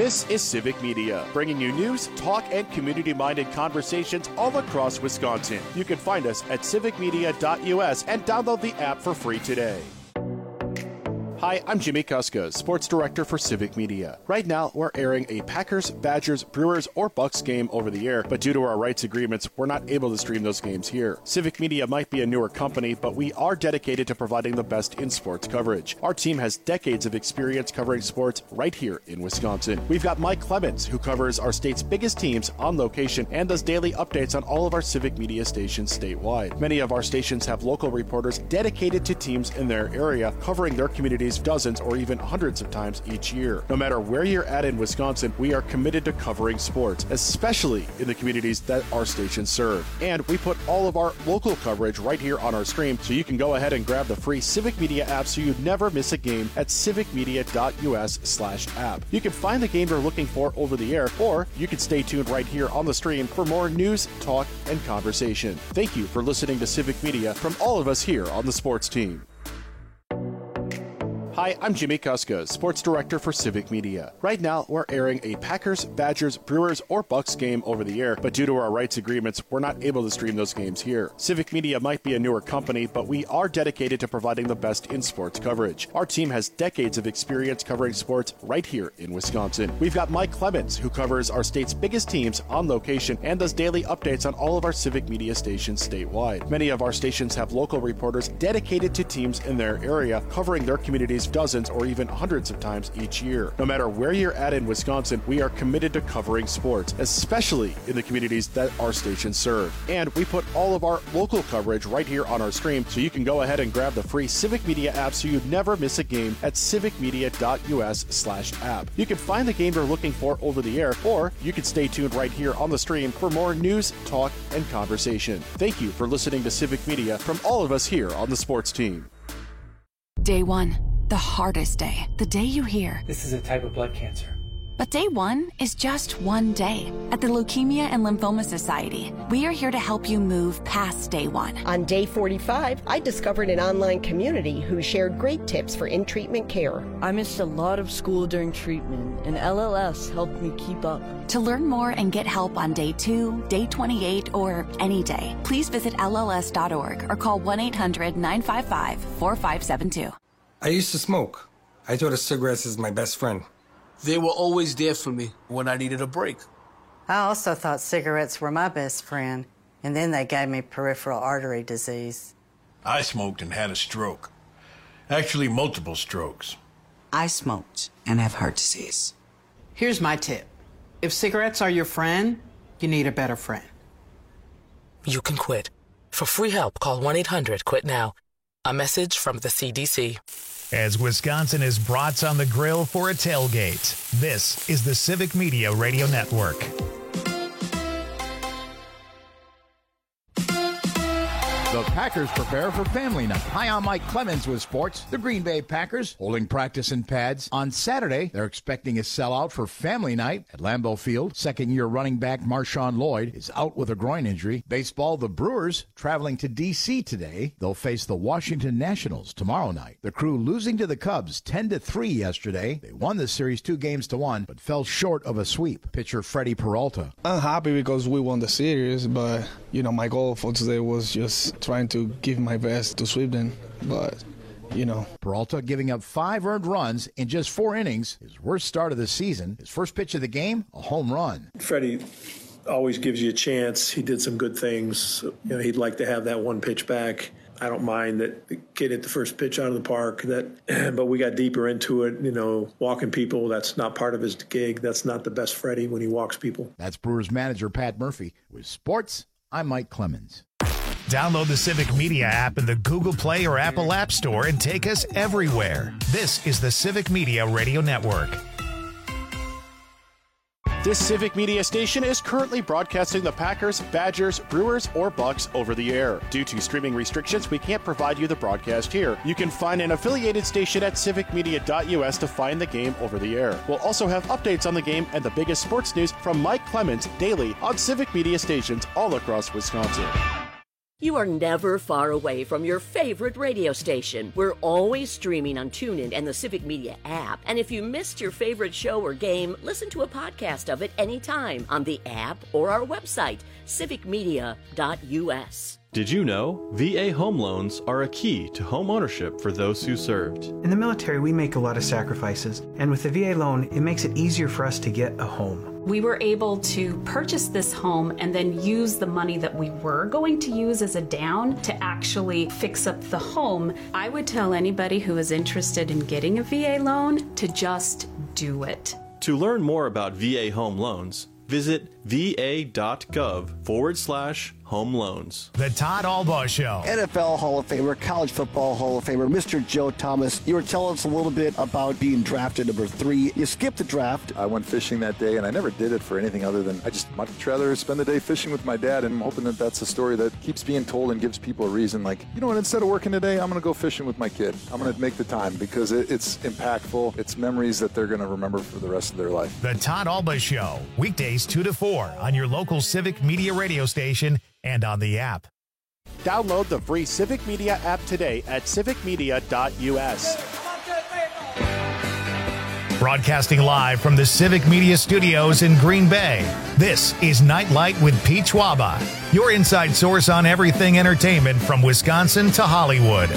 This is Civic Media, bringing you news, talk, and community-minded conversations all across Wisconsin. You can find us at civicmedia.us and download the app for free today. Hi, I'm Jimmy Kuska, Sports Director for Civic Media. Right now, we're airing a Packers, Badgers, Brewers, or Bucks game over the air, but due to our rights agreements, we're not able to stream those games here. Civic Media might be a newer company, but we are dedicated to providing the best in sports coverage. Our team has decades of experience covering sports right here in Wisconsin. We've got Mike Clemens, who covers our state's biggest teams on location and does daily updates on all of our Civic Media stations statewide. Many of our stations have local reporters dedicated to teams in their area, covering their communities dozens or even hundreds of times each year. No matter where you're at in Wisconsin, we are committed to covering sports, especially in the communities that our stations serve. And we put all of our local coverage right here on our stream, so you can go ahead and grab the free Civic Media app so you never miss a game at civicmedia.us/app. You can find the game you're looking for over the air, or you can stay tuned right here on the stream for more news, talk, and conversation. Thank you for listening to Civic Media from all of us here on the sports team. Hi, I'm Jimmy Kuska, Sports Director for Civic Media. Right now, we're airing a Packers, Badgers, Brewers, or Bucks game over the air, but due to our rights agreements, we're not able to stream those games here. Civic Media might be a newer company, but we are dedicated to providing the best in sports coverage. Our team has decades of experience covering sports right here in Wisconsin. We've got Mike Clemens, who covers our state's biggest teams on location and does daily updates on all of our Civic Media stations statewide. Many of our stations have local reporters dedicated to teams in their area, covering their communities dozens or even hundreds of times each year. No matter where you're at in Wisconsin, we are committed to covering sports, especially in the communities that our stations serve. And we put all of our local coverage right here on our stream, so you can go ahead and grab the free Civic Media app so you never miss a game at civicmedia.us/app. You can find the game you're looking for over the air, or you can stay tuned right here on the stream for more news, talk, and conversation. Thank you for listening to Civic Media from all of us here on the sports team. Day one, the hardest day, the day you hear, "This is a type of blood cancer." But day one is just one day. At the Leukemia and Lymphoma Society, we are here to help you move past day one. On day 45, I discovered an online community who shared great tips for in-treatment care. I missed a lot of school during treatment, and LLS helped me keep up. To learn more and get help on day 2, day 28, or any day, please visit LLS.org or call 1-800-955-4572. I used to smoke. I thought of cigarettes as my best friend. They were always there for me when I needed a break. I also thought cigarettes were my best friend, and then they gave me peripheral artery disease. I smoked and had a stroke. Actually, multiple strokes. I smoked and have heart disease. Here's my tip. If cigarettes are your friend, you need a better friend. You can quit. For free help, call 1-800-QUIT-NOW. A message from the CDC. As Wisconsin is brats on the grill for a tailgate, this is the Civic Media Radio Network. The Packers prepare for family night. Hi, I'm Mike Clemens with sports. The Green Bay Packers holding practice in pads. On Saturday, they're expecting a sellout for family night at Lambeau Field. Second-year running back Marshawn Lloyd is out with a groin injury. Baseball, the Brewers traveling to D.C. today. They'll face the Washington Nationals tomorrow night. The Crew losing to the Cubs 10-3 yesterday. They won the series 2-1, but fell short of a sweep. Pitcher Freddie Peralta. I'm happy because we won the series, but, my goal for today was just trying to give my best to sweep them, but, Peralta giving up 5 earned runs in just 4 innings, his worst start of the season. His first pitch of the game, a home run. Freddie always gives you a chance. He did some good things. He'd like to have that one pitch back. I don't mind that the kid hit the first pitch out of the park, but we got deeper into it, walking people. That's not part of his gig. That's not the best Freddie when he walks people. That's Brewers manager Pat Murphy. With sports, I'm Mike Clemens. Download the Civic Media app in the Google Play or Apple App Store and take us everywhere. This is the Civic Media Radio Network. This Civic Media station is currently broadcasting the Packers, Badgers, Brewers, or Bucks over the air. Due to streaming restrictions, we can't provide you the broadcast here. You can find an affiliated station at civicmedia.us to find the game over the air. We'll also have updates on the game and the biggest sports news from Mike Clemens daily on Civic Media stations all across Wisconsin. You are never far away from your favorite radio station. We're always streaming on TuneIn and the Civic Media app. And if you missed your favorite show or game, listen to a podcast of it anytime on the app or our website, civicmedia.us. Did you know VA home loans are a key to home ownership for those who served? In the military, we make a lot of sacrifices, and with the VA loan, it makes it easier for us to get a home. We were able to purchase this home and then use the money that we were going to use as a down to actually fix up the home. I would tell anybody who is interested in getting a VA loan to just do it. To learn more about VA home loans, visit va.gov/home loans. The Todd Albaugh Show. NFL Hall of Famer, College Football Hall of Famer, Mr. Joe Thomas. You were telling us a little bit about being drafted number 3. You skipped the draft. I went fishing that day, and I never did it for anything other than I just much rather spend the day fishing with my dad, and I'm hoping that that's a story that keeps being told and gives people a reason. Like, you know what, instead of working today, I'm going to go fishing with my kid. I'm going to make the time because it's impactful. It's memories that they're going to remember for the rest of their life. The Todd Albaugh Show, weekdays 2 to 4 on your local Civic Media radio station and on the app. Download the free Civic Media app today at civicmedia.us. Broadcasting live from the Civic Media Studios in Green Bay, this is Nightlight with Pete Schwaba, your inside source on everything entertainment from Wisconsin to Hollywood.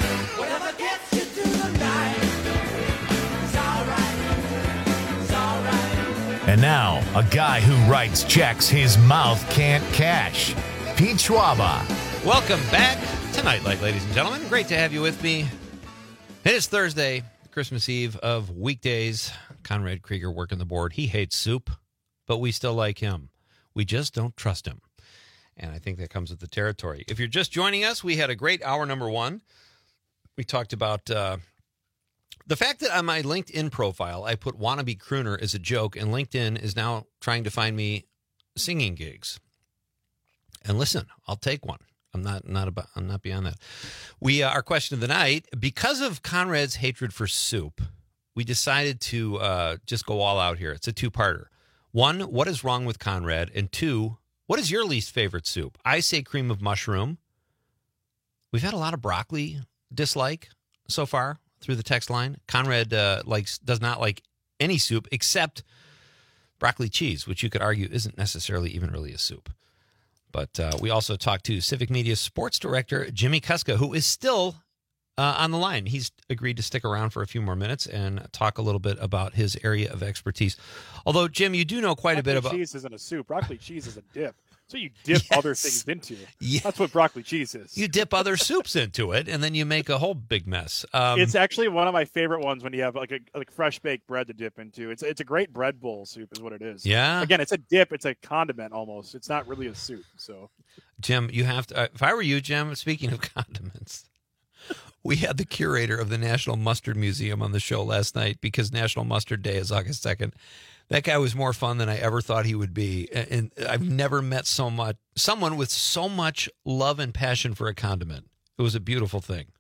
And now, a guy who writes checks his mouth can't cash, Pete Schwaba. Welcome back to Nightlight, ladies and gentlemen. Great to have you with me. It is Thursday, Christmas Eve of weekdays. Conrad Krieger working the board. He hates soup, but we still like him. We just don't trust him. And I think that comes with the territory. If you're just joining us, we had a great hour number 1. We talked about the fact that on my LinkedIn profile, I put wannabe crooner as a joke, and LinkedIn is now trying to find me singing gigs. And listen, I'll take one. I'm not beyond that. Our question of the night, because of Conrad's hatred for soup, we decided to just go all out here. It's a 2-parter. 1, what is wrong with Conrad? And 2, what is your least favorite soup? I say cream of mushroom. We've had a lot of broccoli dislike so far through the text line. Conrad does not like any soup except broccoli cheese, which you could argue isn't necessarily even really a soup. But we also talked to Civic Media Sports Director Jimmy Kuska, who is still on the line. He's agreed to stick around for a few more minutes and talk a little bit about his area of expertise. Although, Jim, you do know quite a bit about... Broccoli cheese isn't a soup. Broccoli cheese is a dip. So you dip other things into. Yeah. That's what broccoli cheese is. You dip other soups into it, and then you make a whole big mess. It's actually one of my favorite ones when you have like fresh baked bread to dip into. It's a great bread bowl soup is what it is. Yeah. Again, it's a dip. It's a condiment almost. It's not really a soup. So, Jim, you have to. If I were you, Jim, speaking of condiments, we had the curator of the National Mustard Museum on the show last night because National Mustard Day is August 2nd. That guy was more fun than I ever thought he would be. And I've never met someone with so much love and passion for a condiment. It was a beautiful thing.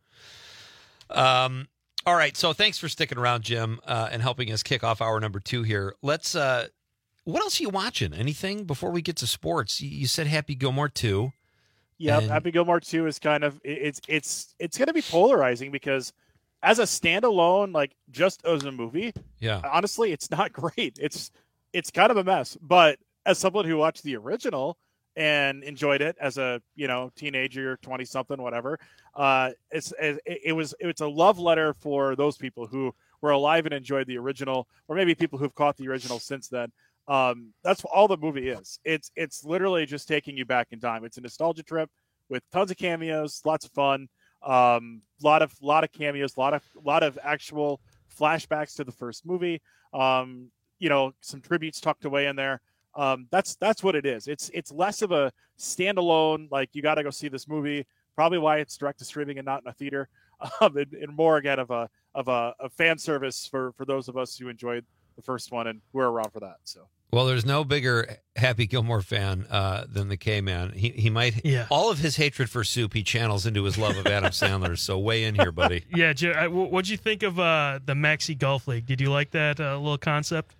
All right. So thanks for sticking around, Jim, and helping us kick off hour number 2 here. Let's, what else are you watching? Anything before we get to sports? You said Happy Gilmore 2. Yeah. Happy Gilmore 2 is kind of, it's going to be polarizing because as a standalone, like just as a movie, honestly, it's not great. It's kind of a mess. But as someone who watched the original and enjoyed it as a teenager, 20-something, whatever, it's a love letter for those people who were alive and enjoyed the original, or maybe people who've caught the original since then. That's all the movie is. It's literally just taking you back in time. It's a nostalgia trip with tons of cameos, lots of fun. Lot of cameos, lot of actual flashbacks to the first movie. Some tributes tucked away in there. That's what it is. It's less of a standalone, like you got to go see this movie. Probably why it's direct to streaming and not in a theater. And more again of a fan service for those of us who enjoyed the first one and we're around for that. So. Well, there's no bigger Happy Gilmore fan than the K-Man. He might all of his hatred for soup he channels into his love of Adam Sandler. So weigh in here, buddy. Yeah, what'd you think of the Maxi Golf League? Did you like that little concept?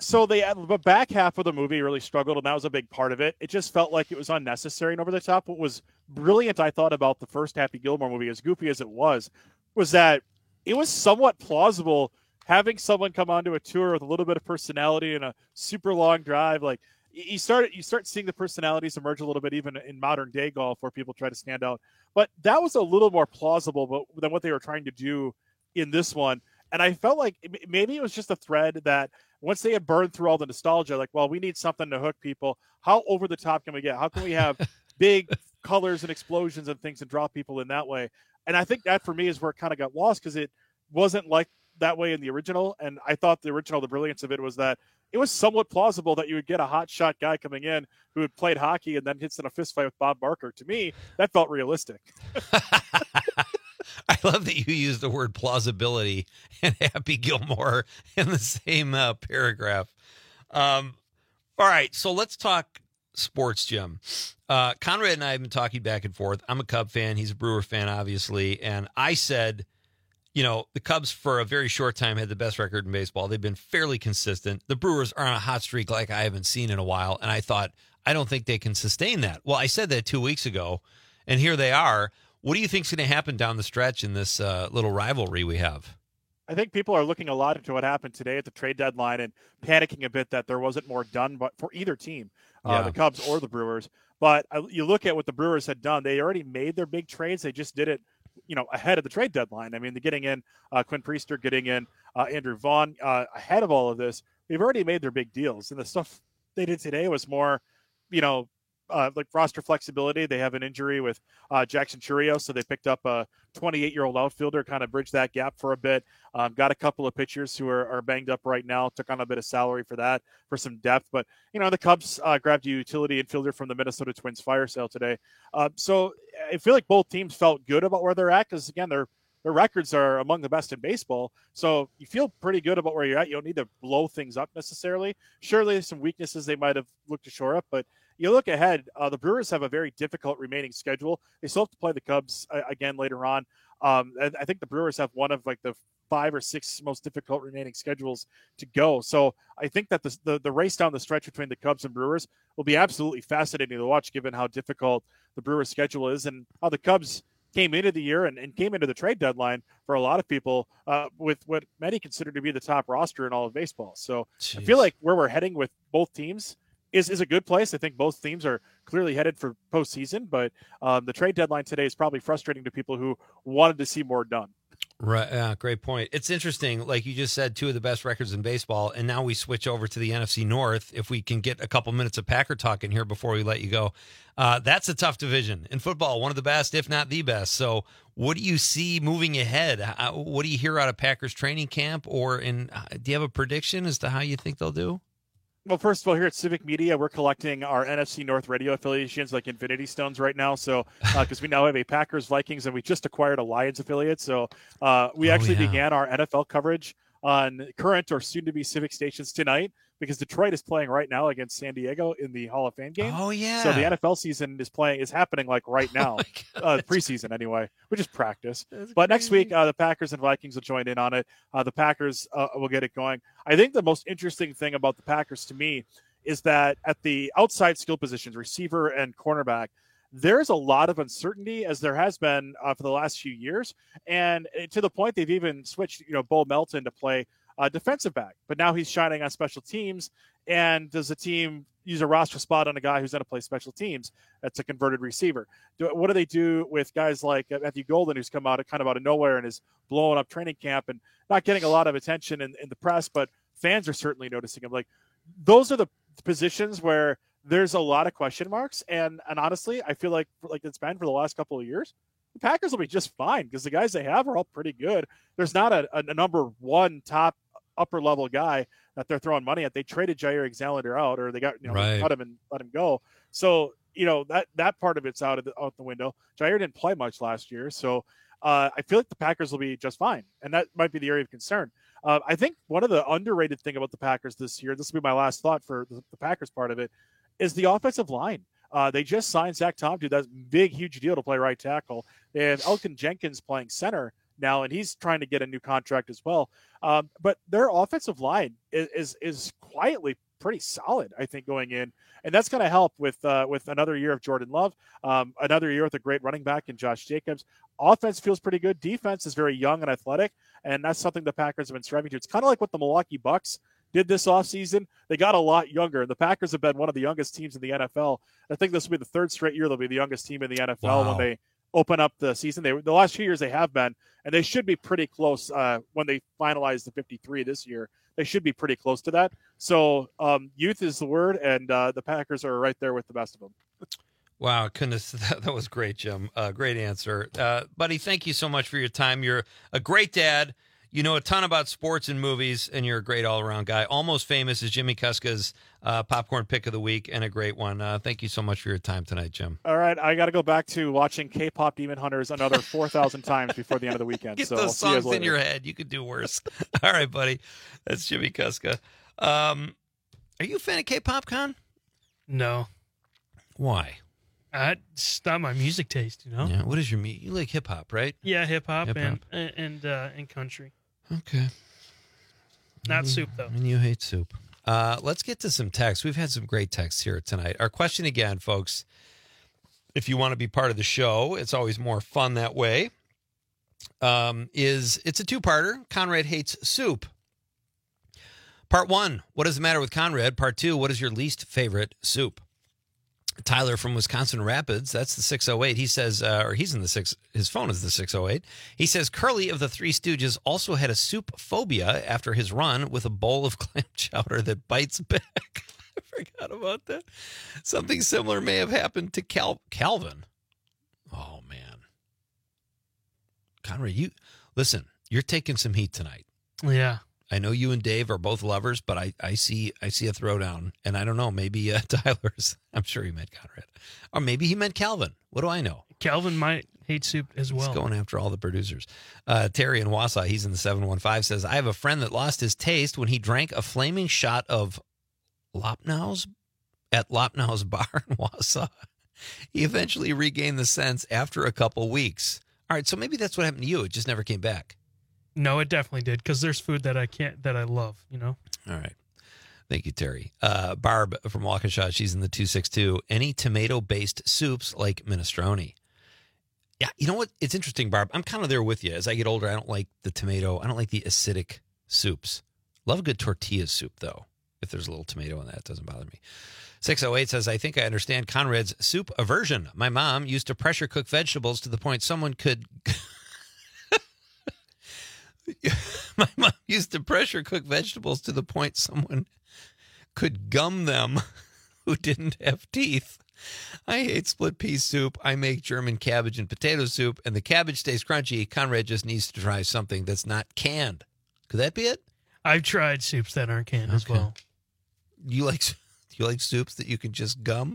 So the back half of the movie really struggled, and that was a big part of it. It just felt like it was unnecessary and over the top. What was brilliant, I thought, about the first Happy Gilmore movie, as goofy as it was that it was somewhat plausible having someone come onto a tour with a little bit of personality and a super long drive. Like you start seeing the personalities emerge a little bit, even in modern day golf, where people try to stand out. But that was a little more plausible than what they were trying to do in this one. And I felt like maybe it was just a thread that once they had burned through all the nostalgia, like, well, we need something to hook people. How over the top can we get? How can we have big colors and explosions and things and draw people in that way? And I think that for me is where it kind of got lost, because it wasn't like that way in the original. And I thought the brilliance of it was that it was somewhat plausible that you would get a hot shot guy coming in who had played hockey and then hits in a fist fight with Bob Barker. To me, that felt realistic. I love that you use the word plausibility and Happy Gilmore in the same paragraph. All right, so let's talk sports, Jim. Conrad and I have been talking back and forth. I'm a Cub fan. He's a Brewer fan, obviously. And I said, the Cubs for a very short time had the best record in baseball. They've been fairly consistent. The Brewers are on a hot streak like I haven't seen in a while. And I thought, I don't think they can sustain that. Well, I said that 2 weeks ago, and here they are. What do you think is going to happen down the stretch in this little rivalry we have? I think people are looking a lot into what happened today at the trade deadline and panicking a bit that there wasn't more done but for either team, the Cubs or the Brewers. But you look at what the Brewers had done. They already made their big trades. They just did it, ahead of the trade deadline. I mean, they're getting in Quinn Priester, getting in Andrew Vaughn ahead of all of this. They've already made their big deals. And the stuff they did today was more, like roster flexibility. They have an injury with Jackson Churios, so they picked up a 28-year-old outfielder, kind of bridged that gap for a bit. Got a couple of pitchers who are banged up right now, took on a bit of salary for that, for some depth. But, the Cubs grabbed a utility infielder from the Minnesota Twins fire sale today. So I feel like both teams felt good about where they're at because, again, their records are among the best in baseball. So you feel pretty good about where you're at. You don't need to blow things up necessarily. Surely there's some weaknesses they might have looked to shore up, but you look ahead, the Brewers have a very difficult remaining schedule. They still have to play the Cubs again later on. I think the Brewers have one of like the 5 or 6 most difficult remaining schedules to go. So I think that the race down the stretch between the Cubs and Brewers will be absolutely fascinating to watch, given how difficult the Brewers schedule is and how the Cubs came into the year and came into the trade deadline for a lot of people with what many consider to be the top roster in all of baseball. So I feel like where we're heading with both teams is a good place. I think both teams are clearly headed for postseason, but the trade deadline today is probably frustrating to people who wanted to see more done. Right. Great point. It's interesting. Like you just said, 2 of the best records in baseball. And now we switch over to the NFC North. If we can get a couple minutes of Packer talk in here before we let you go. That's a tough division in football. One of the best, if not the best. So what do you see moving ahead? What do you hear out of Packers training camp do you have a prediction as to how you think they'll do? Well, first of all, here at Civic Media, we're collecting our NFC North radio affiliations like Infinity Stones right now. So, because we now have a Packers, Vikings, and we just acquired a Lions affiliate. So, we began our NFL coverage on current or soon-to-be Civic stations tonight because Detroit is playing right now against San Diego in the Hall of Fame game. Oh, yeah. So the NFL season is happening like right now, preseason anyway, which is practice. But next week, the Packers and Vikings will join in on it. The Packers will get it going. I think the most interesting thing about the Packers to me is that at the outside skill positions, receiver and cornerback, there's a lot of uncertainty, as there has been for the last few years, and to the point they've even switched, Bo Melton to play defensive back, but now he's shining on special teams. And does the team use a roster spot on a guy who's going to play special teams? That's a converted receiver. What do they do with guys like Matthew Golden, who's come out of nowhere and is blowing up training camp and not getting a lot of attention in the press, but fans are certainly noticing him. Like, those are the positions where there's a lot of question marks. And honestly, I feel like it's been for the last couple of years, the Packers will be just fine because the guys they have are all pretty good. There's not a number one top upper level guy that they're throwing money at. They traded Jair Alexander out, or they got cut him and let him go. So that part of it's out the window. Jair didn't play much last year, so I feel like the Packers will be just fine, and that might be the area of concern. I think one of the underrated thing about the Packers this year, this will be my last thought for the Packers part of it, is the offensive line. They just signed Zach Tom, dude. That's a big, huge deal to play right tackle. They have Elgton Jenkins playing center now, and he's trying to get a new contract as well. But their offensive line is quietly pretty solid, I think, going in. And that's going to help with another year of Jordan Love, another year with a great running back in Josh Jacobs. Offense feels pretty good. Defense is very young and athletic, and that's something the Packers have been striving to. It's kind of like what the Milwaukee Bucks did this offseason. They got a lot younger. The Packers have been one of the youngest teams in the NFL. I think this will be the third straight year they'll be the youngest team in the NFL when they open up the season. The last 2 years they have been, and they should be pretty close when they finalize the 53 this year. They should be pretty close to that. So youth is the word, and the Packers are right there with the best of them. Wow, goodness, that was great, Jim. Great answer. Buddy, thank you so much for your time. You're a great dad. You know a ton about sports and movies, and you're a great all-around guy. Almost Famous is Jimmy Kuska's popcorn pick of the week, and a great one. Thank you so much for your time tonight, Jim. All right, I got to go back to watching K-pop Demon Hunters another 4,000 times before the end of the weekend. Get so those songs in your head. You could do worse. All right, buddy. That's Jimmy Kuska. Are you a fan of K-pop, Con? No. Why? It's not my music taste, you know? Yeah. What is your music? You like hip-hop, right? Yeah, hip-hop. And country. Okay. Not soup, though. And you hate soup. Let's get to some texts. We've had some great texts here tonight. Our question again, folks, if you want to be part of the show, it's always more fun that way, it's a two-parter. Conrad hates soup. Part 1, what is the matter with Conrad? Part 2, what is your least favorite soup? Tyler from Wisconsin Rapids, that's the 608. He says, his phone is the 608. He says, Curly of the Three Stooges also had a soup phobia after his run with a bowl of clam chowder that bites back. I forgot about that. Something similar may have happened to Calvin. Oh, man. Conrad, listen, you're taking some heat tonight. Yeah. I know you and Dave are both lovers, but I see a throwdown, and I don't know, maybe Tyler's. I'm sure he meant Conrad, or maybe he meant Calvin. What do I know? Calvin might hate soup as well. He's going after all the producers. Terry in Wausau, he's in the 715, says, I have a friend that lost his taste when he drank a flaming shot of Lopnau's at Lopnau's bar in Wausau. He eventually regained the sense after a couple weeks. All right, so maybe that's what happened to you. It just never came back. No, it definitely did, because there's food that I love, you know? All right. Thank you, Terry. Barb from Waukesha, she's in the 262. Any tomato-based soups like minestrone? Yeah, you know what? It's interesting, Barb. I'm kind of there with you. As I get older, I don't like the tomato. I don't like the acidic soups. Love a good tortilla soup, though. If there's a little tomato in that, it doesn't bother me. 608 says, I think I understand Conrad's soup aversion. My mom used to pressure cook vegetables to the point someone could... My mom used to pressure cook vegetables to the point someone could gum them who didn't have teeth. I hate split pea soup. I make German cabbage and potato soup, and the cabbage stays crunchy. Conrad just needs to try something that's not canned. Could that be it? I've tried soups that aren't canned as well. You like soups that you can just gum?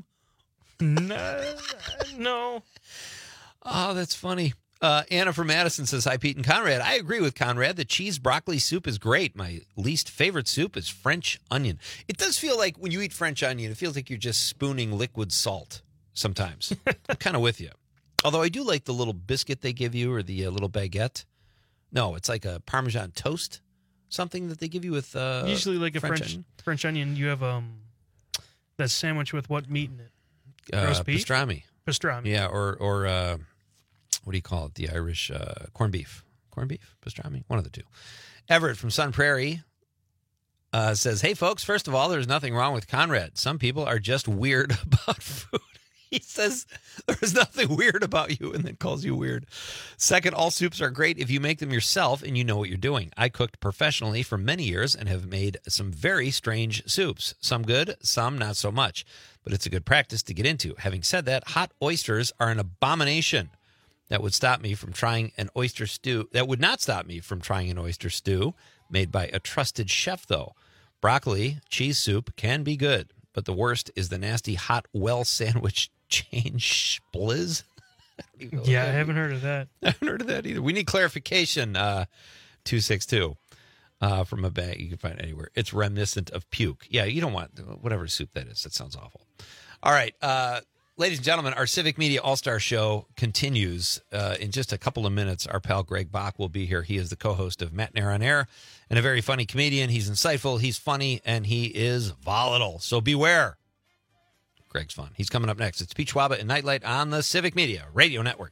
No. Oh, that's funny. Anna from Madison says, hi, Pete and Conrad. I agree with Conrad. The cheese broccoli soup is great. My least favorite soup is French onion. It does feel like when you eat French onion, it feels like you're just spooning liquid salt sometimes. I'm kind of with you. Although I do like the little biscuit they give you, or the little baguette. No, it's like a Parmesan toast, something that they give you with usually like a French onion. You have that sandwich with what meat in it? Roast beef? Pastrami. Yeah, or what do you call it? The Irish corned beef. Corned beef? Pastrami? One of the two. Everett from Sun Prairie says, hey, folks, first of all, there's nothing wrong with Conrad. Some people are just weird about food. He says there's nothing weird about you and then calls you weird. Second, all soups are great if you make them yourself and you know what you're doing. I cooked professionally for many years and have made some very strange soups. Some good, some not so much. But it's a good practice to get into. Having said that, hot oysters are an abomination. That would stop me from trying an oyster stew. That would not stop me from trying an oyster stew made by a trusted chef, though. Broccoli, cheese soup can be good, but the worst is the nasty hot well sandwich change blizz. I haven't heard of that. I haven't heard of that either. We need clarification. 262 from a bag you can find anywhere. It's reminiscent of puke. Yeah, you don't want whatever soup that is. That sounds awful. All right. Ladies and gentlemen, our Civic Media All-Star Show continues. In just a couple of minutes, our pal Greg Bach will be here. He is the co-host of Matt Nair on Air and a very funny comedian. He's insightful, he's funny, and he is volatile. So beware. Greg's fun. He's coming up next. It's Pete Schwaba and Nightlight on the Civic Media Radio Network.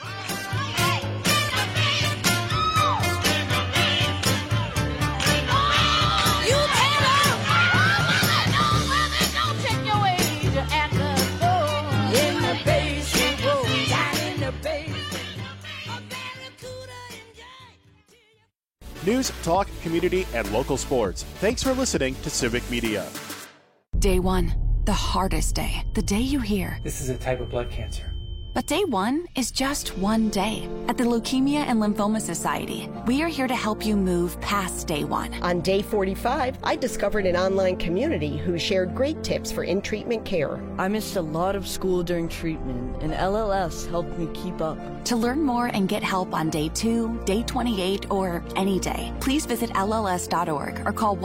News, talk, community, and local sports. Thanks for listening to Civic Media. Day one, the hardest day. The day you hear, this is a type of blood cancer. But day one is just one day. At the Leukemia and Lymphoma Society, we are here to help you move past day one. On day 45, I discovered an online community who shared great tips for in-treatment care. I missed a lot of school during treatment, and LLS helped me keep up. To learn more and get help on day 2, day 28, or any day, please visit LLS.org or call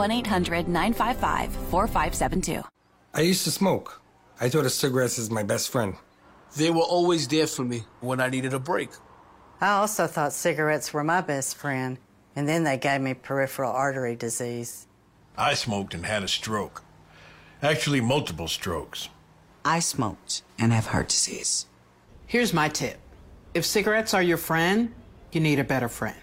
1-800-955-4572. I used to smoke. I thought of cigarettes as my best friend. They were always there for me when I needed a break. I also thought cigarettes were my best friend, and then they gave me peripheral artery disease. I smoked and had a stroke. Actually, multiple strokes. I smoked and have heart disease. Here's my tip. If cigarettes are your friend, you need a better friend.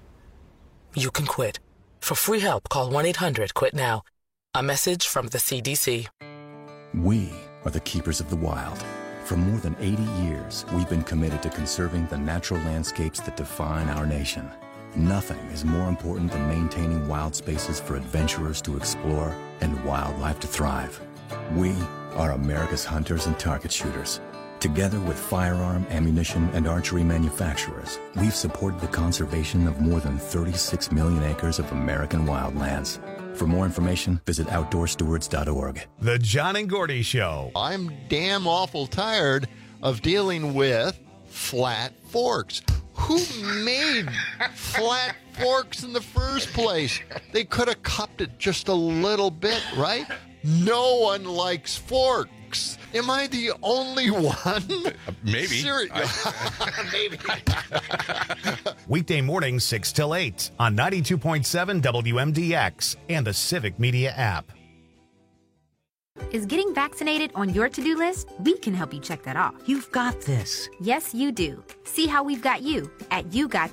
You can quit. For free help, call 1-800-QUIT-NOW. A message from the CDC. We are the keepers of the wild. For more than 80 years, we've been committed to conserving the natural landscapes that define our nation. Nothing is more important than maintaining wild spaces for adventurers to explore and wildlife to thrive. We are America's hunters and target shooters. Together with firearm, ammunition, and archery manufacturers, we've supported the conservation of more than 36 million acres of American wildlands. For more information, visit OutdoorStewards.org. The John and Gordy Show. I'm damn awful tired of dealing with flat forks. Who made flat forks in the first place? They could have cupped it just a little bit, right? No one likes forks. Am I the only one? Maybe. Maybe. Weekday mornings 6 till 8 on 92.7 WMDX and the Civic Media app. Is getting vaccinated on your to-do list? We can help you check that off. You've got this. Yes, you do. See how we've got you at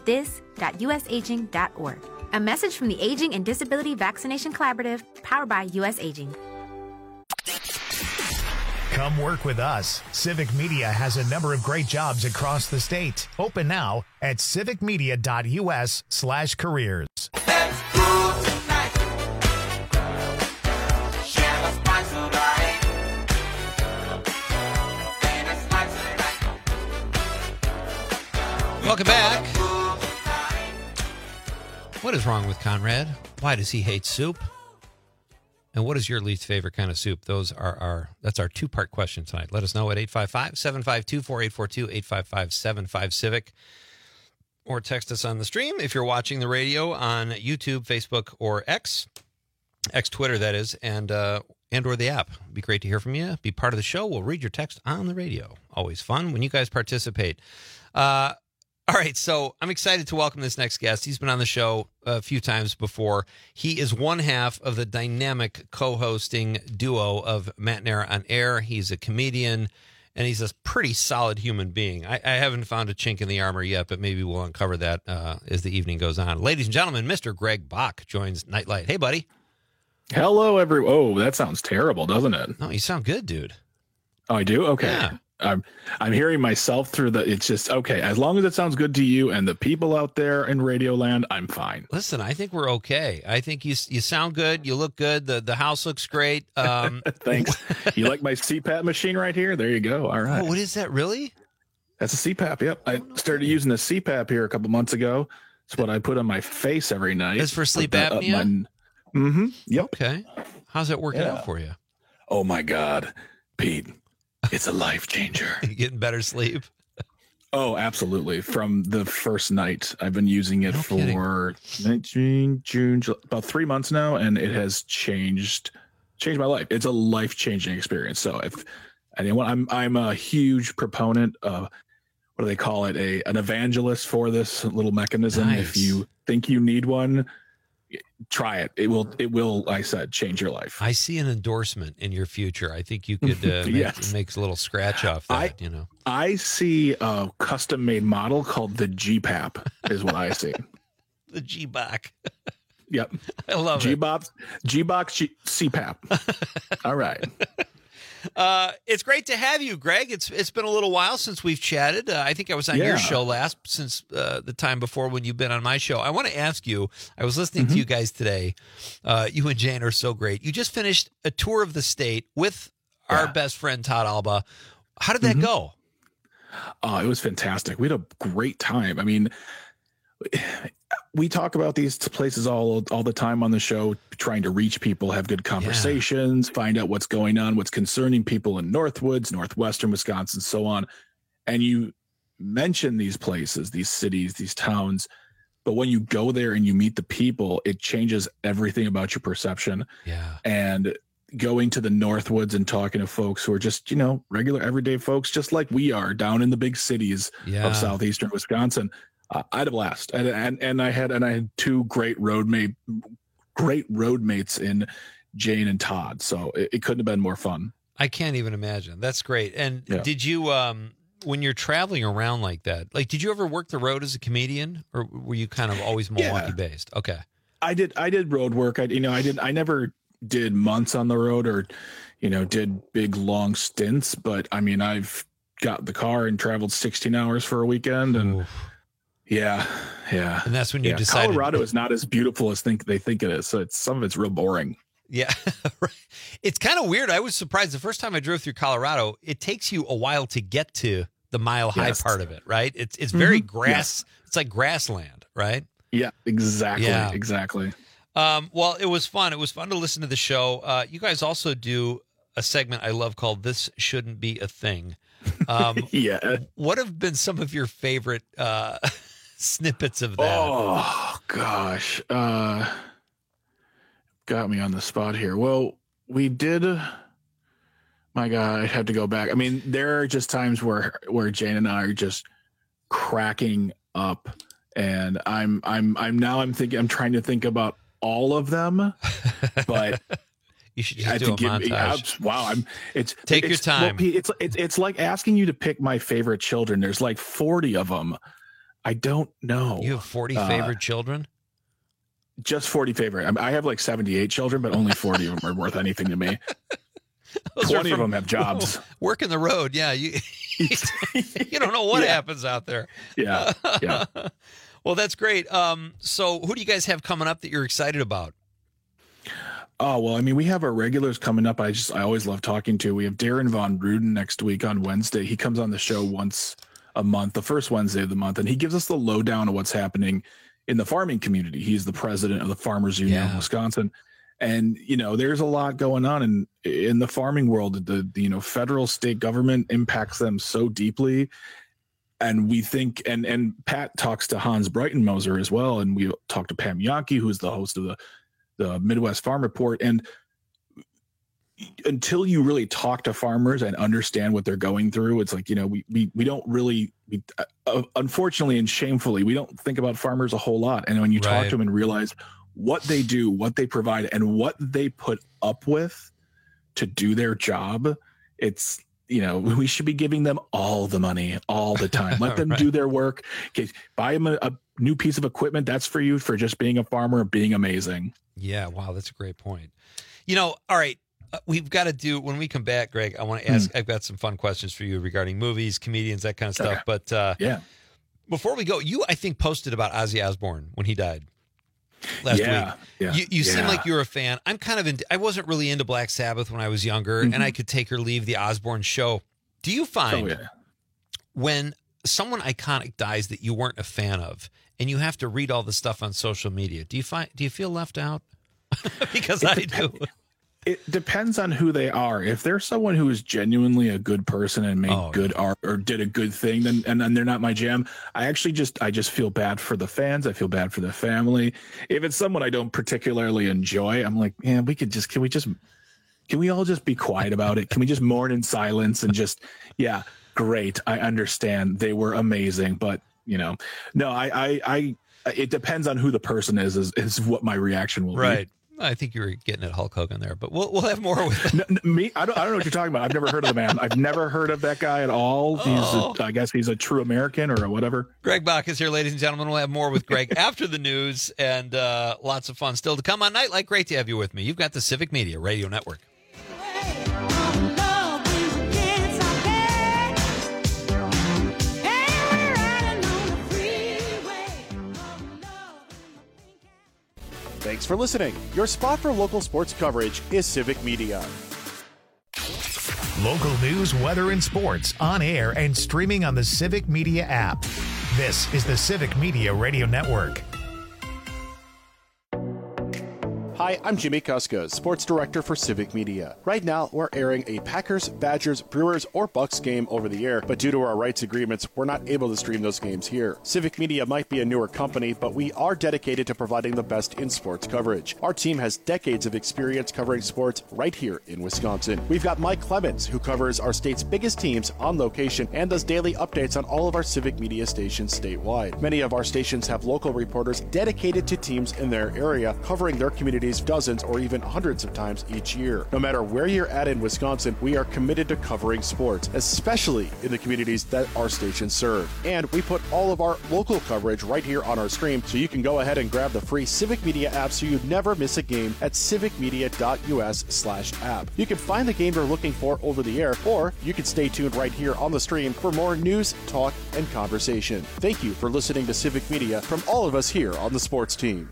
yougotthis.usaging.org. A message from the Aging and Disability Vaccination Collaborative, powered by US Aging. Come work with us. Civic Media has a number of great jobs across the state. Open now at civicmedia.us/careers. Welcome back. What is wrong with Conrad? Why does he hate soup? And what is your least favorite kind of soup? That's our two-part question tonight. Let us know at 855-752-4842, 855-75-CIVIC, or text us on the stream if you're watching the radio on YouTube, Facebook, or X Twitter, that is, and or the app. It'd be great to hear from you. Be part of the show. We'll read your text on the radio. Always fun when you guys participate. All right, so I'm excited to welcome this next guest. He's been on the show a few times before. He is one half of the dynamic co-hosting duo of Matt Nair on Air. He's a comedian, and he's a pretty solid human being. I haven't found a chink in the armor yet, but maybe we'll uncover that as the evening goes on. Ladies and gentlemen, Mr. Greg Bach joins Nightlight. Hey, buddy. Hello, everyone. Oh, that sounds terrible, doesn't it? No, you sound good, dude. Oh, I do? Okay. Yeah. I'm hearing myself through it's just, okay, as long as it sounds good to you and the people out there in Radio Land, I'm fine. Listen, I think we're okay. I think you sound good. You look good. The house looks great. Thanks. You like my CPAP machine right here? There you go. All right. Oh, what is that, really? That's a CPAP, yep. I started using a CPAP here a couple months ago. It's what I put on my face every night. It's for sleep apnea? Yep. Okay. How's that working out for you? Oh, my God. Pete. It's a life changer. You getting better sleep? Oh, absolutely. From the first night, I've been using it for June, about 3 months now, and it has changed my life. It's a life-changing experience. So And I'm a huge proponent of, what do they call it? An evangelist for this little mechanism. Nice. If you think you need one, try it. It will, like I said, change your life. I see an endorsement in your future. I think you could Yes. make a little scratch off that, I see a custom made model called the GPAP is what I see. The G-Bach. Yep. I love G-Box, CPAP. All right. It's great to have you, Greg. It's been a little while since we've chatted. I think I was on your show last, since the time before when you've been on my show. I want to ask you, I was listening to you guys today. You and Jane are so great. You just finished a tour of the state with our best friend, Todd Alba. How did that go? It was fantastic. We had a great time. I mean, we talk about these places all the time on the show, trying to reach people, have good conversations, find out what's going on, what's concerning people in Northwoods, Northwestern Wisconsin, so on. And you mention these places, these cities, these towns, but when you go there and you meet the people, it changes everything about your perception. Yeah. And going to the Northwoods and talking to folks who are just, regular everyday folks, just like we are down in the big cities of southeastern Wisconsin. I had a blast, and I had two great road mates in Jane and Todd. So it couldn't have been more fun. I can't even imagine. That's great. And did you, when you're traveling around like that, did you ever work the road as a comedian, or were you kind of always Milwaukee based? Okay. I did road work. I never did months on the road or, did big long stints, but I mean, I've got the car and traveled 16 hours for a weekend and yeah. And that's when you decided Colorado is not as beautiful as they think it is. So some of it's real boring. Yeah. Right. It's kind of weird. I was surprised the first time I drove through Colorado, it takes you a while to get to the Mile High part of it, right? It's very grass. It's like grassland, right? Yeah, exactly. Yeah. Exactly. Well, it was fun. It was fun to listen to the show. You guys also do a segment I love called This Shouldn't Be a Thing. What have been some of your favorite snippets of that? Oh, gosh. Got me on the spot here. Well, we did. My God, I'd have to go back. I mean, there are just times where Jane and I are just cracking up, and I'm trying to think about all of them, but you should just do a montage. Take your time. Well, it's like asking you to pick my favorite children. There's like 40 of them. I don't know. You have 40 favorite children? Just 40 favorite. I have like 78 children, but only 40 of them are worth anything to me. 20 of them have jobs. Working the road. Yeah. You don't know what happens out there. Yeah. Well, that's great. So who do you guys have coming up that you're excited about? Oh, well, I mean, we have our regulars coming up. I always love talking to. We have Darren Von Ruden next week on Wednesday. He comes on the show once a month, the first Wednesday of the month, and he gives us the lowdown of what's happening in the farming community. He's the president of the Farmers Union of Wisconsin. And, there's a lot going on in the farming world. The federal, state government impacts them so deeply. And we think, and Pat talks to Hans Breitenmoser as well. And we talk to Pam Yankee, who's the host of the Midwest Farm Report. And until you really talk to farmers and understand what they're going through, it's like, we don't really, unfortunately and shamefully, we don't think about farmers a whole lot. And when you talk to them and realize what they do, what they provide, and what they put up with to do their job, it's, we should be giving them all the money all the time. Let them do their work. Okay, buy them a new piece of equipment. That's for you for just being a farmer, being amazing. Yeah. Wow. That's a great point. All right. We've got to do, when we come back, Greg, I want to ask, I've got some fun questions for you regarding movies, comedians, that kind of stuff. But before we go, I think posted about Ozzy Osbourne when he died last week. You seem like you're a fan. I'm kind of I wasn't really into Black Sabbath when I was younger, and I could take or leave the Osbourne show. Do you find when someone iconic dies that you weren't a fan of, and you have to read all the stuff on social media, do you feel left out? Because I do. It depends on who they are. If they're someone who is genuinely a good person and made good art or did a good thing, then and they're not my jam, I just feel bad for the fans. I feel bad for the family. If it's someone I don't particularly enjoy, I'm like, can we just Can we all just be quiet about it? Can we just mourn in silence and just, yeah, great. I understand. They were amazing, but no, it depends on who the person is what my reaction will be. Right. I think you were getting at Hulk Hogan there, but we'll have more with me. I don't know what you're talking about. I've never heard of the man. I've never heard of that guy at all. I guess he's a true American or whatever. Greg Bach is here, ladies and gentlemen. We'll have more with Greg after the news, and lots of fun still to come on Nightlight. Great to have you with me. You've got the Civic Media Radio Network. Thanks for listening. Your spot for local sports coverage is Civic Media. Local news, weather, and sports on air and streaming on the Civic Media app. This is the Civic Media Radio Network. Hi, I'm Jimmy Kuska, Sports Director for Civic Media. Right now, we're airing a Packers, Badgers, Brewers, or Bucks game over the air, but due to our rights agreements, we're not able to stream those games here. Civic Media might be a newer company, but we are dedicated to providing the best in sports coverage. Our team has decades of experience covering sports right here in Wisconsin. We've got Mike Clemens, who covers our state's biggest teams on location and does daily updates on all of our Civic Media stations statewide. Many of our stations have local reporters dedicated to teams in their area, covering their communities dozens or even hundreds of times each year. No matter where you're at in Wisconsin, we are committed to covering sports, especially in the communities that our stations serve. And we put all of our local coverage right here on our stream, so you can go ahead and grab the free Civic Media app so you never miss a game at civicmedia.us/app. You can find the game you're looking for over the air, or you can stay tuned right here on the stream for more news, talk, and conversation. Thank you for listening to Civic Media from all of us here on the sports team.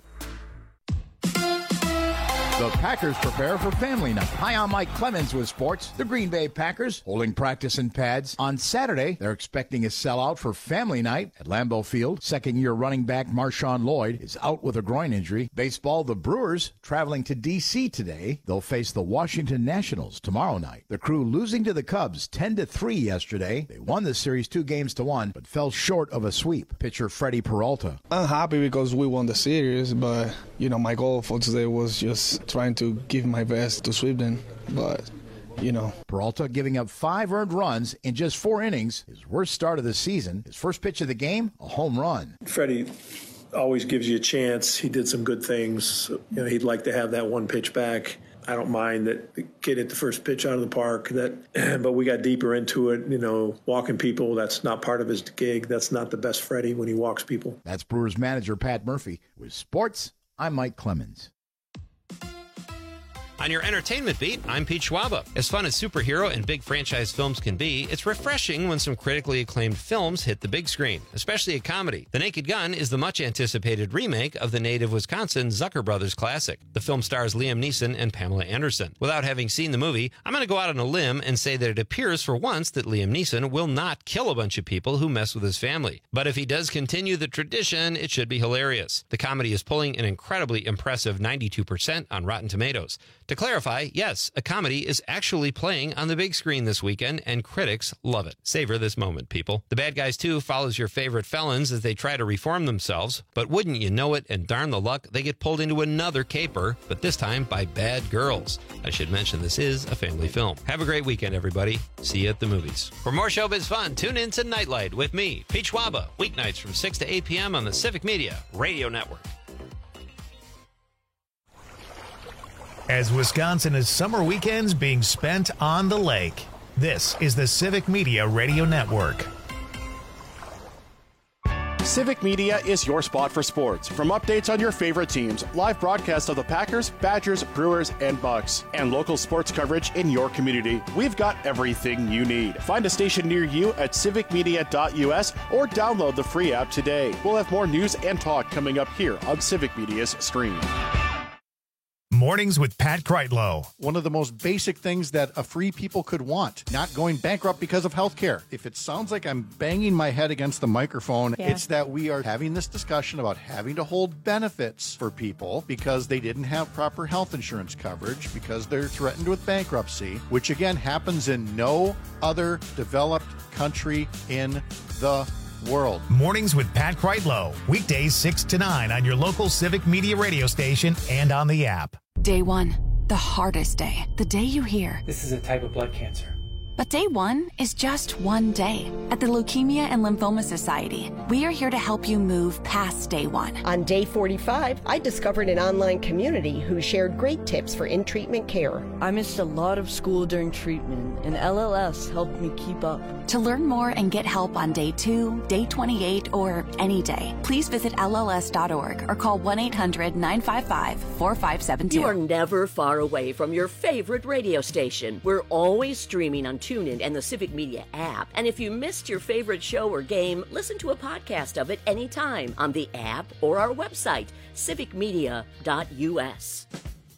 The Packers prepare for family night. Hi, I'm Mike Clemens with sports. The Green Bay Packers holding practice in pads. On Saturday, they're expecting a sellout for family night at Lambeau Field. Second-year running back Marshawn Lloyd is out with a groin injury. Baseball, the Brewers traveling to D.C. today. They'll face the Washington Nationals tomorrow night. The Crew losing to the Cubs 10-3 yesterday. They won the series 2-1, but fell short of a sweep. Pitcher Freddie Peralta. I'm happy because we won the series, but, my goal for today was just trying to give my best to sweep them, but Peralta giving up 5 earned runs in just 4 innings, his worst start of the season. His first pitch of the game, a home run. Freddie always gives you a chance. He did some good things. He'd like to have that one pitch back. I don't mind that the kid hit the first pitch out of the park, but we got deeper into it. Walking people, that's not part of his gig. That's not the best Freddie when he walks people. That's Brewers manager Pat Murphy. With sports, I'm Mike Clemens. On your entertainment beat, I'm Pete Schwaba. As fun as superhero and big franchise films can be, it's refreshing when some critically acclaimed films hit the big screen, especially a comedy. The Naked Gun is the much-anticipated remake of the native Wisconsin Zucker Brothers classic. The film stars Liam Neeson and Pamela Anderson. Without having seen the movie, I'm going to go out on a limb and say that it appears for once that Liam Neeson will not kill a bunch of people who mess with his family. But if he does continue the tradition, it should be hilarious. The comedy is pulling an incredibly impressive 92% on Rotten Tomatoes. To clarify, yes, a comedy is actually playing on the big screen this weekend, and critics love it. Savor this moment, people. The Bad Guys 2 follows your favorite felons as they try to reform themselves, but wouldn't you know it, and darn the luck, they get pulled into another caper, but this time by bad girls. I should mention this is a family film. Have a great weekend, everybody. See you at the movies. For more showbiz fun, tune in to Nightlight with me, Pete Schwaba, weeknights from 6 to 8 p.m. on the Civic Media Radio Network. As Wisconsin is summer weekends being spent on the lake, this is the Civic Media Radio Network. Civic Media is your spot for sports. From updates on your favorite teams, live broadcasts of the Packers, Badgers, Brewers, and Bucks, and local sports coverage in your community, we've got everything you need. Find a station near you at civicmedia.us or download the free app today. We'll have more news and talk coming up here on Civic Media's stream. Mornings with Pat Kreitlow. One of the most basic things that a free people could want, not going bankrupt because of health care. If it sounds like I'm banging my head against the microphone, it's that we are having this discussion about having to hold benefits for people because they didn't have proper health insurance coverage, because they're threatened with bankruptcy, which again happens in no other developed country in the world. Mornings with Pat Kreitlow. Weekdays 6 to 9 on your local Civic Media radio station and on the app. Day 1. The hardest day, the day you hear, "This is a type of blood cancer." But day one is just one day. At the Leukemia and Lymphoma Society, we are here to help you move past day one. On day 45, I discovered an online community who shared great tips for in-treatment care. I missed a lot of school during treatment, and LLS helped me keep up. To learn more and get help on day 2, day 28, or any day, please visit LLS.org or call 1-800-955-4572. You are never far away from your favorite radio station. We're always streaming on TuneIn and the Civic Media app. And if you missed your favorite show or game, listen to a podcast of it anytime on the app or our website, civicmedia.us.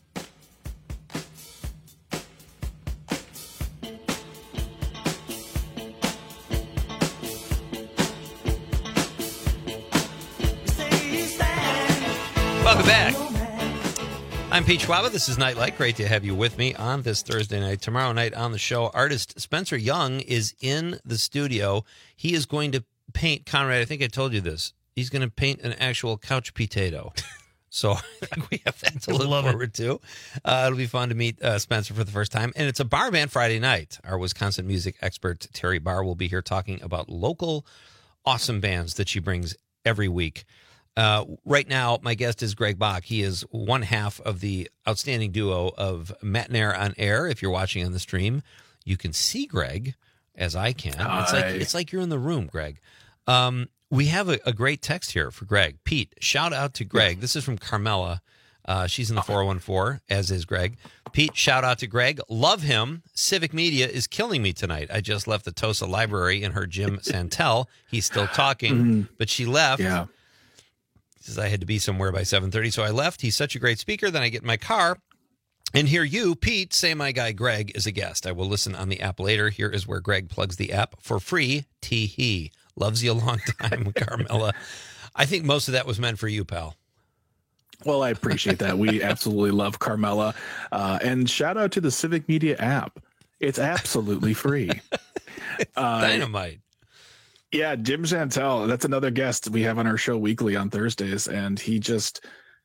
Welcome back. I'm Pete Schwaba. This is Nightlight. Great to have you with me on this Thursday night. Tomorrow night on the show, artist Spencer Young is in the studio. He is going to paint, Conrad, I think I told you this. He's going to paint an actual couch potato. So I think we have that to look forward to. It'll be fun to meet Spencer for the first time. And it's a bar band Friday night. Our Wisconsin music expert, Terry Barr, will be here talking about local awesome bands that she brings every week. Right now, my guest is Greg Bach. He is one half of the outstanding duo of Matinaire on Air. If you're watching on the stream, you can see Greg, as I can. It's like you're in the room, Greg. We have a great text here for Greg. Pete, shout out to Greg. This is from Carmela. She's in the 414, as is Greg. Pete, shout out to Greg. Love him. Civic Media is killing me tonight. I just left the Tosa Library in her Jim Santel. He's still talking, but she left. Yeah. Says I had to be somewhere by 7:30, so I left. He's such a great speaker. Then I get in my car and hear you, Pete, say my guy Greg is a guest. I will listen on the app later. Here is where Greg plugs the app for free. Tee-hee. Loves you a long time, Carmela. I think most of that was meant for you, pal. Well, I appreciate that. We absolutely love Carmela. And shout out to the Civic Media app. It's absolutely free. Dynamite. Yeah, Jim Santel, that's another guest we have on our show weekly on Thursdays. And he just,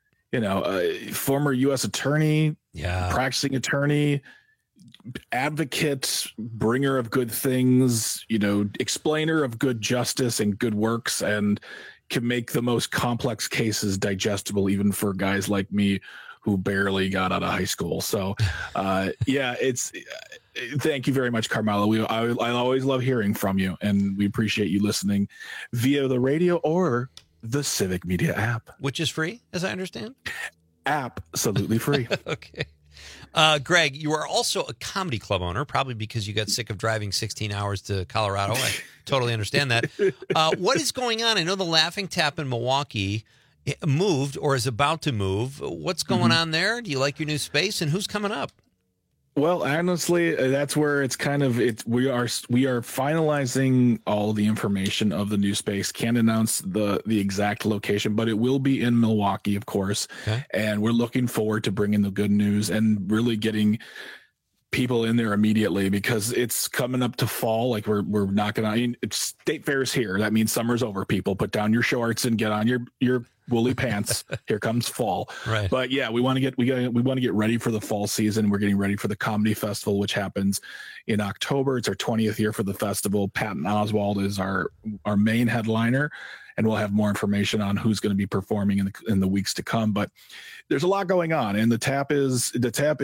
former U.S. attorney, practicing attorney, advocate, bringer of good things, explainer of good justice and good works, and can make the most complex cases digestible even for guys like me who barely got out of high school. So, thank you very much, Carmela. I always love hearing from you, and we appreciate you listening via the radio or the Civic Media app. Which is free, as I understand? Absolutely free. Okay. Greg, you are also a comedy club owner, probably because you got sick of driving 16 hours to Colorado. I totally understand that. What is going on? I know the Laughing Tap in Milwaukee moved or is about to move. What's going on there? Do you like your new space? And who's coming up? Well, honestly, that's where we are finalizing all the information of the new space. Can't announce the exact location, but it will be in Milwaukee, of course. Okay. And we're looking forward to bringing the good news and really getting people in there immediately, because it's coming up to fall. Like we're knocking on. State Fair's here. That means summer's over. People, put down your shorts and get on your woolly pants. Here comes fall. Right. But yeah, we want to get ready for the fall season. We're getting ready for the comedy festival, which happens in October. It's our 20th year for the festival. Patton Oswalt is our main headliner, and we'll have more information on who's going to be performing in the weeks to come. But there's a lot going on, and the tap is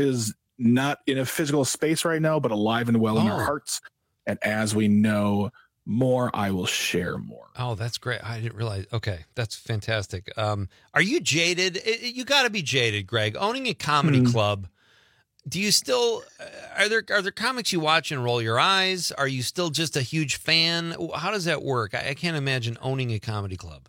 not in a physical space right now, but alive and well in our hearts. And as we know more, I will share more. Oh, that's great. I didn't realize. Okay, that's fantastic. Are you jaded? You got to be jaded, Greg. Owning a comedy club, do you still are there comics you watch and roll your eyes? Are you still just a huge fan? How does that work? I can't imagine owning a comedy club.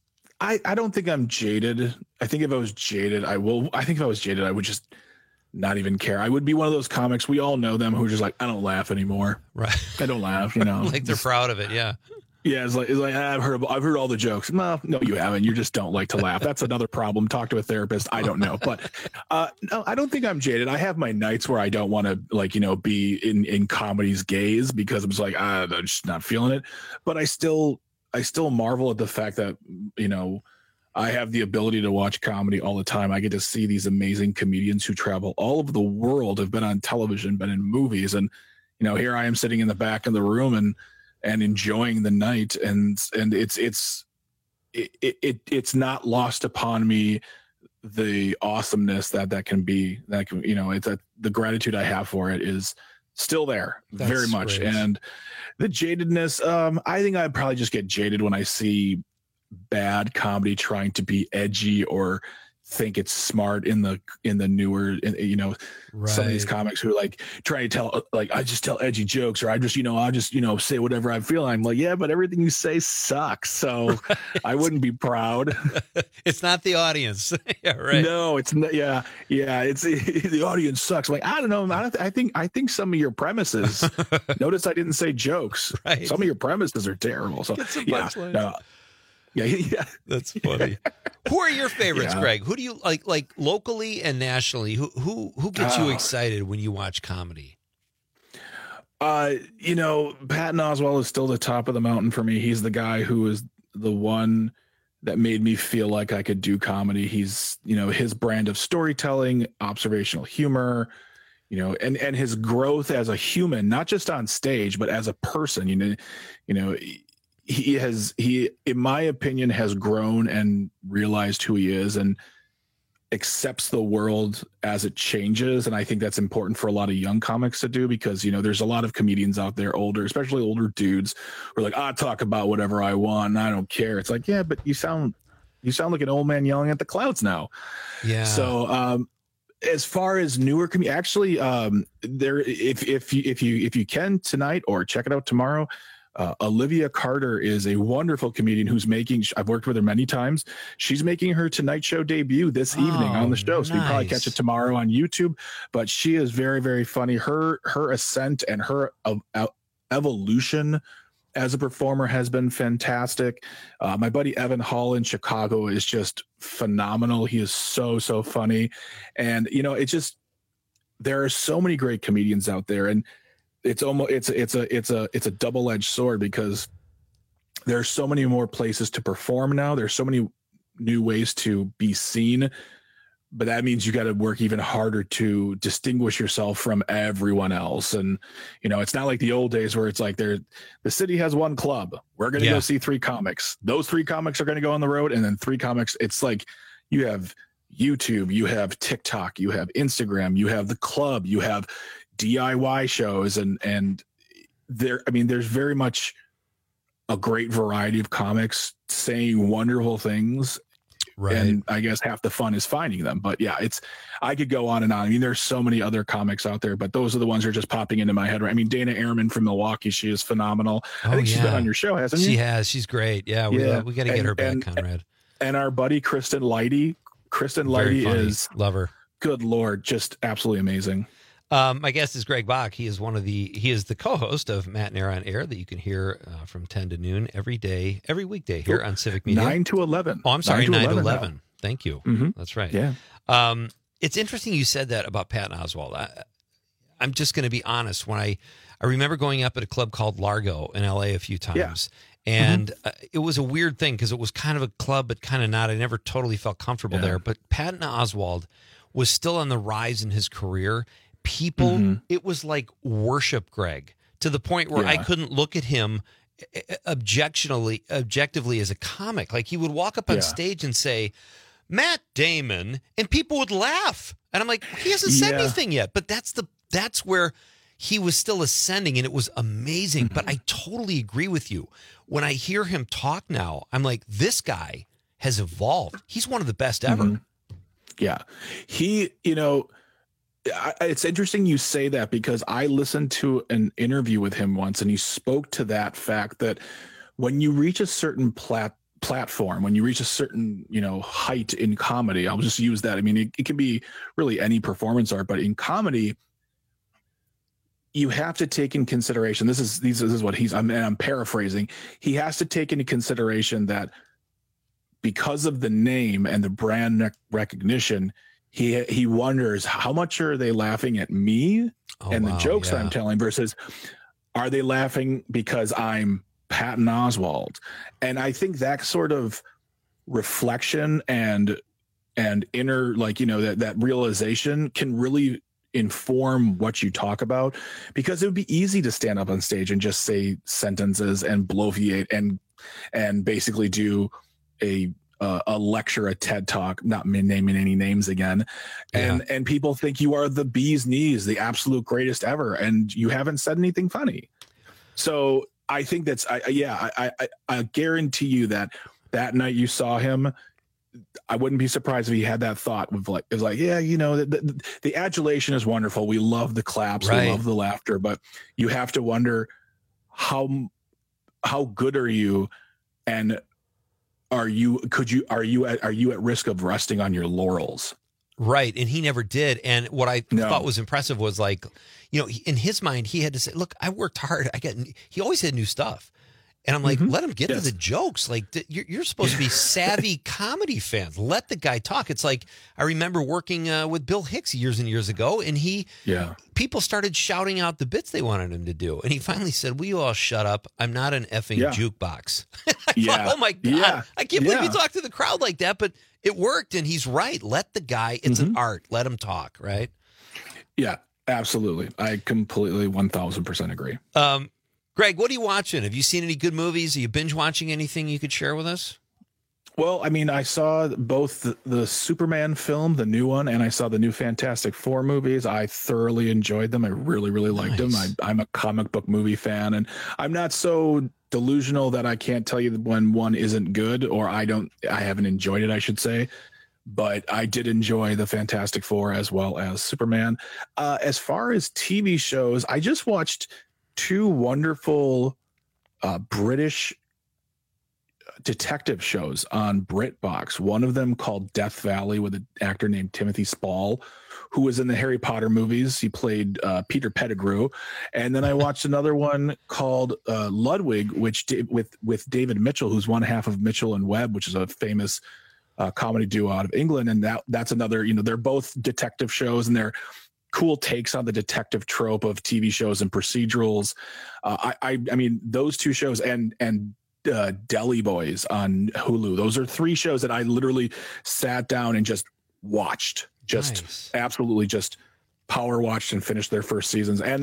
I don't think I'm jaded. I think if I was jaded, I would just not even care. I would be one of those comics, we all know them, who are just like, I don't laugh anymore. Right. I don't laugh, like they're proud of it. Yeah. Yeah. It's like I've heard all the jokes. No, you haven't. You just don't like to laugh. That's another problem. Talk to a therapist. I don't know. But no, I don't think I'm jaded. I have my nights where I don't want to be in comedy's gaze, because I'm just like, I'm just not feeling it. But I still marvel at the fact that, I have the ability to watch comedy all the time. I get to see these amazing comedians who travel all over the world, have been on television, been in movies. And, here I am sitting in the back of the room and enjoying the night. And it's not lost upon me the awesomeness that can be, it's the gratitude I have for it is still there. That's very much. Great. And the jadedness, I think I'd probably just get jaded when I see bad comedy trying to be edgy or think it's smart in the newer, some of these comics who are like trying to tell, like, I just tell edgy jokes, or I just say whatever I feel. I'm like, yeah, but everything you say sucks. So I wouldn't be proud. It's not the audience. Yeah. Right. No, it's not. Yeah. It's the audience sucks. I'm like, I don't know. I think some of your premises, notice I didn't say jokes. Right. Some of your premises are terrible. So yeah. No. Yeah. That's funny. Who are your favorites, Greg? Who do you like locally and nationally? Who gets you excited when you watch comedy? Patton Oswalt is still the top of the mountain for me. He's the guy who is the one that made me feel like I could do comedy. He's, his brand of storytelling, observational humor, and his growth as a human, not just on stage, but as a person, he, in my opinion, has grown and realized who he is and accepts the world as it changes. And I think that's important for a lot of young comics to do, because, there's a lot of comedians out there, especially older dudes, who are like, I talk about whatever I want and I don't care. It's like, yeah, but you sound like an old man yelling at the clouds now. Yeah. So, as far as newer actually, there, if you can tonight or check it out tomorrow, Olivia Carter is a wonderful comedian who's I've worked with her many times. She's making her Tonight Show debut this evening on the show. So you probably catch it tomorrow on YouTube, but she is very, very funny. Her ascent and her evolution as a performer has been fantastic. My buddy Evan Hall in Chicago is just phenomenal. He is so funny. And, there are so many great comedians out there, and it's a double-edged sword, because there's so many more places to perform now. There's so many new ways to be seen, but that means you got to work even harder to distinguish yourself from everyone else. And, it's not like the old days where it's like the city has one club. We're going to go see 3 comics. Those 3 comics are going to go on the road. And then 3 comics. It's like you have YouTube, you have TikTok, you have Instagram, you have the club, you have DIY shows, and there's very much a great variety of comics saying wonderful things. Right. And I guess half the fun is finding them. But yeah, I could go on and on. I mean, there's so many other comics out there, but those are the ones that are just popping into my head. Right? I mean, Dana Ehrman from Milwaukee, she is phenomenal. I think she's been on your show, hasn't she? She has. She's great. Yeah, we got to get her back, Conrad. And our buddy Kristen Leidy. Kristen Leidy is, love her. Good Lord, just absolutely amazing. My guest is Greg Bach. He is the co-host of Matt and Aaron on Air that you can hear from 10 to noon every weekday here on Civic Media. 9 to 11. Oh, I'm sorry, 9 to 11. Thank you. Mm-hmm. That's right. Yeah. It's interesting you said that about Patton Oswalt. I'm just going to be honest. When I remember going up at a club called Largo in LA a few times. Yeah. And it was a weird thing because it was kind of a club, but kind of not. I never totally felt comfortable there. But Patton Oswalt was still on the rise in his career. People, it was like worship Greg, to the point where I couldn't look at him objectively as a comic. Like, he would walk up on stage and say, Matt Damon, and people would laugh. And I'm like, he hasn't said anything yet. But that's where he was still ascending, and it was amazing. But I totally agree with you. When I hear him talk now, I'm like, this guy has evolved. He's one of the best ever. Yeah. He, it's interesting you say that, because I listened to an interview with him once, and he spoke to that fact that when you reach a certain platform, when you reach a certain, height in comedy, I'll just use that. I mean, it can be really any performance art, but in comedy, you have to take in consideration, this is what I'm paraphrasing. He has to take into consideration that because of the name and the brand recognition, he wonders, how much are they laughing at me and the jokes I'm telling, versus are they laughing because I'm Patton Oswalt? And I think that sort of reflection and inner, like, you know, that realization can really inform what you talk about, because it would be easy to stand up on stage and just say sentences and bloviate and basically do a lecture, a TED talk, not naming any names again. And people think you are the bee's knees, the absolute greatest ever. And you haven't said anything funny. So I think that's, I guarantee you that night you saw him, I wouldn't be surprised if he had that thought of like, it's like, yeah, you know, the adulation is wonderful. We love the claps, we love the laughter, but you have to wonder how good are you, and are you at risk of resting on your laurels? Right. And he never did. And what I thought was impressive was, like, you know, in his mind, he had to say, look, I worked hard. He always had new stuff. And I'm like, let him get to the jokes. Like, you're supposed to be savvy comedy fans. Let the guy talk. It's like, I remember working with Bill Hicks years and years ago, and people started shouting out the bits they wanted him to do. And he finally said, will you all shut up? I'm not an effing jukebox. I thought, oh my God, I can't believe you talk to the crowd like that, but it worked. And he's right. Let the guy, it's an art. Let him talk, right? Yeah, absolutely. I completely 1000% agree. Greg, what are you watching? Have you seen any good movies? Are you binge watching anything you could share with us? Well, I mean, I saw both the Superman film, the new one, and I saw the new Fantastic Four movies. I thoroughly enjoyed them. I really, really liked them. I'm a comic book movie fan, and I'm not so delusional that I can't tell you when one isn't good, or I haven't enjoyed it, I should say. But I did enjoy the Fantastic Four as well as Superman. As far as TV shows, I just watched 2 wonderful British detective shows on BritBox. One of them called Death Valley, with an actor named Timothy Spall, who was in the Harry Potter movies. He played Peter Pettigrew. And then I watched another one called Ludwig, which with David Mitchell, who's one half of Mitchell and Webb, which is a famous comedy duo out of England. And that's another, you know, they're both detective shows, and they're cool takes on the detective trope of TV shows and procedurals. I mean, those 2 shows and Deli Boys on Hulu. Those are 3 shows that I literally sat down and just watched, absolutely just power watched and finished their first seasons. And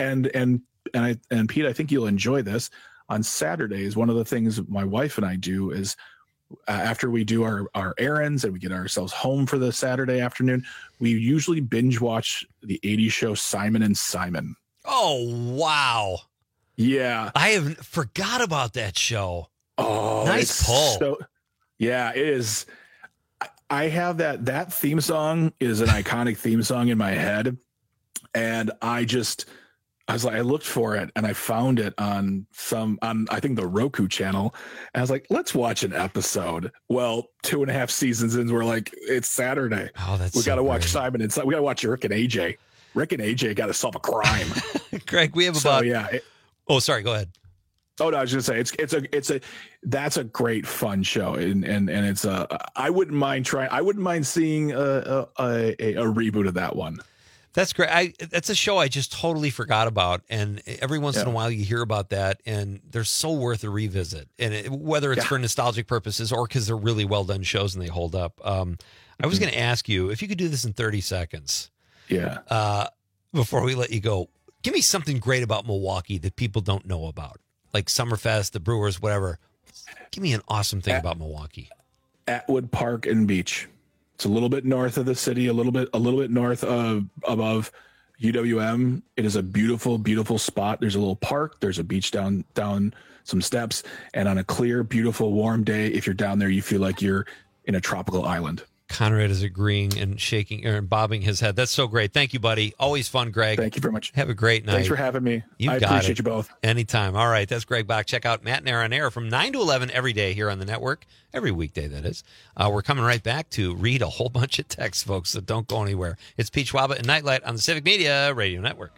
Pete, I think you'll enjoy this. On Saturdays, one of the things my wife and I do is, after we do our errands and we get ourselves home for the Saturday afternoon, we usually binge watch the 80s show Simon and Simon. Oh, wow. Yeah. I have forgot about that show. Oh, nice pull. So, yeah, it is. I have that theme song is an iconic theme song in my head. And I looked for it and I found it on I think the Roku channel. And I was like, let's watch an episode. Well, 2.5 seasons in, we're like, it's Saturday. Oh, we got to watch Simon and we got to watch Rick and AJ. Rick and AJ got to solve a crime. Greg, we have about. Sorry, go ahead. Oh no, I was just gonna say that's a great fun show, and it's I wouldn't mind seeing a reboot of that one. That's great. That's a show I just totally forgot about, and every once in a while you hear about that, and they're so worth a revisit. And whether it's for nostalgic purposes or because they're really well done shows and they hold up. I was going to ask you if you could do this in 30 seconds. Yeah. Before we let you go, give me something great about Milwaukee that people don't know about, like Summerfest, the Brewers, whatever. Give me an awesome thing about Milwaukee. Atwood Park and Beach. It's a little bit north of the city, a little bit north above UWM. It is a beautiful, beautiful spot. There's a little park. There's a beach down some steps, and on a clear, beautiful, warm day, if you're down there, you feel like you're in a tropical island. Conrad is agreeing and shaking or bobbing his head. That's so great. Thank you, buddy. Always fun, Greg. Thank you very much. Have a great night. Thanks for having me. I appreciate you both. Anytime. All right. That's Greg Bach. Check out Matt and Aaron on Air from 9 to 11 every day here on the network. Every weekday, that is. We're coming right back to read a whole bunch of texts, folks, so don't go anywhere. It's Pete Schwaba and Nightlight on the Civic Media Radio Network.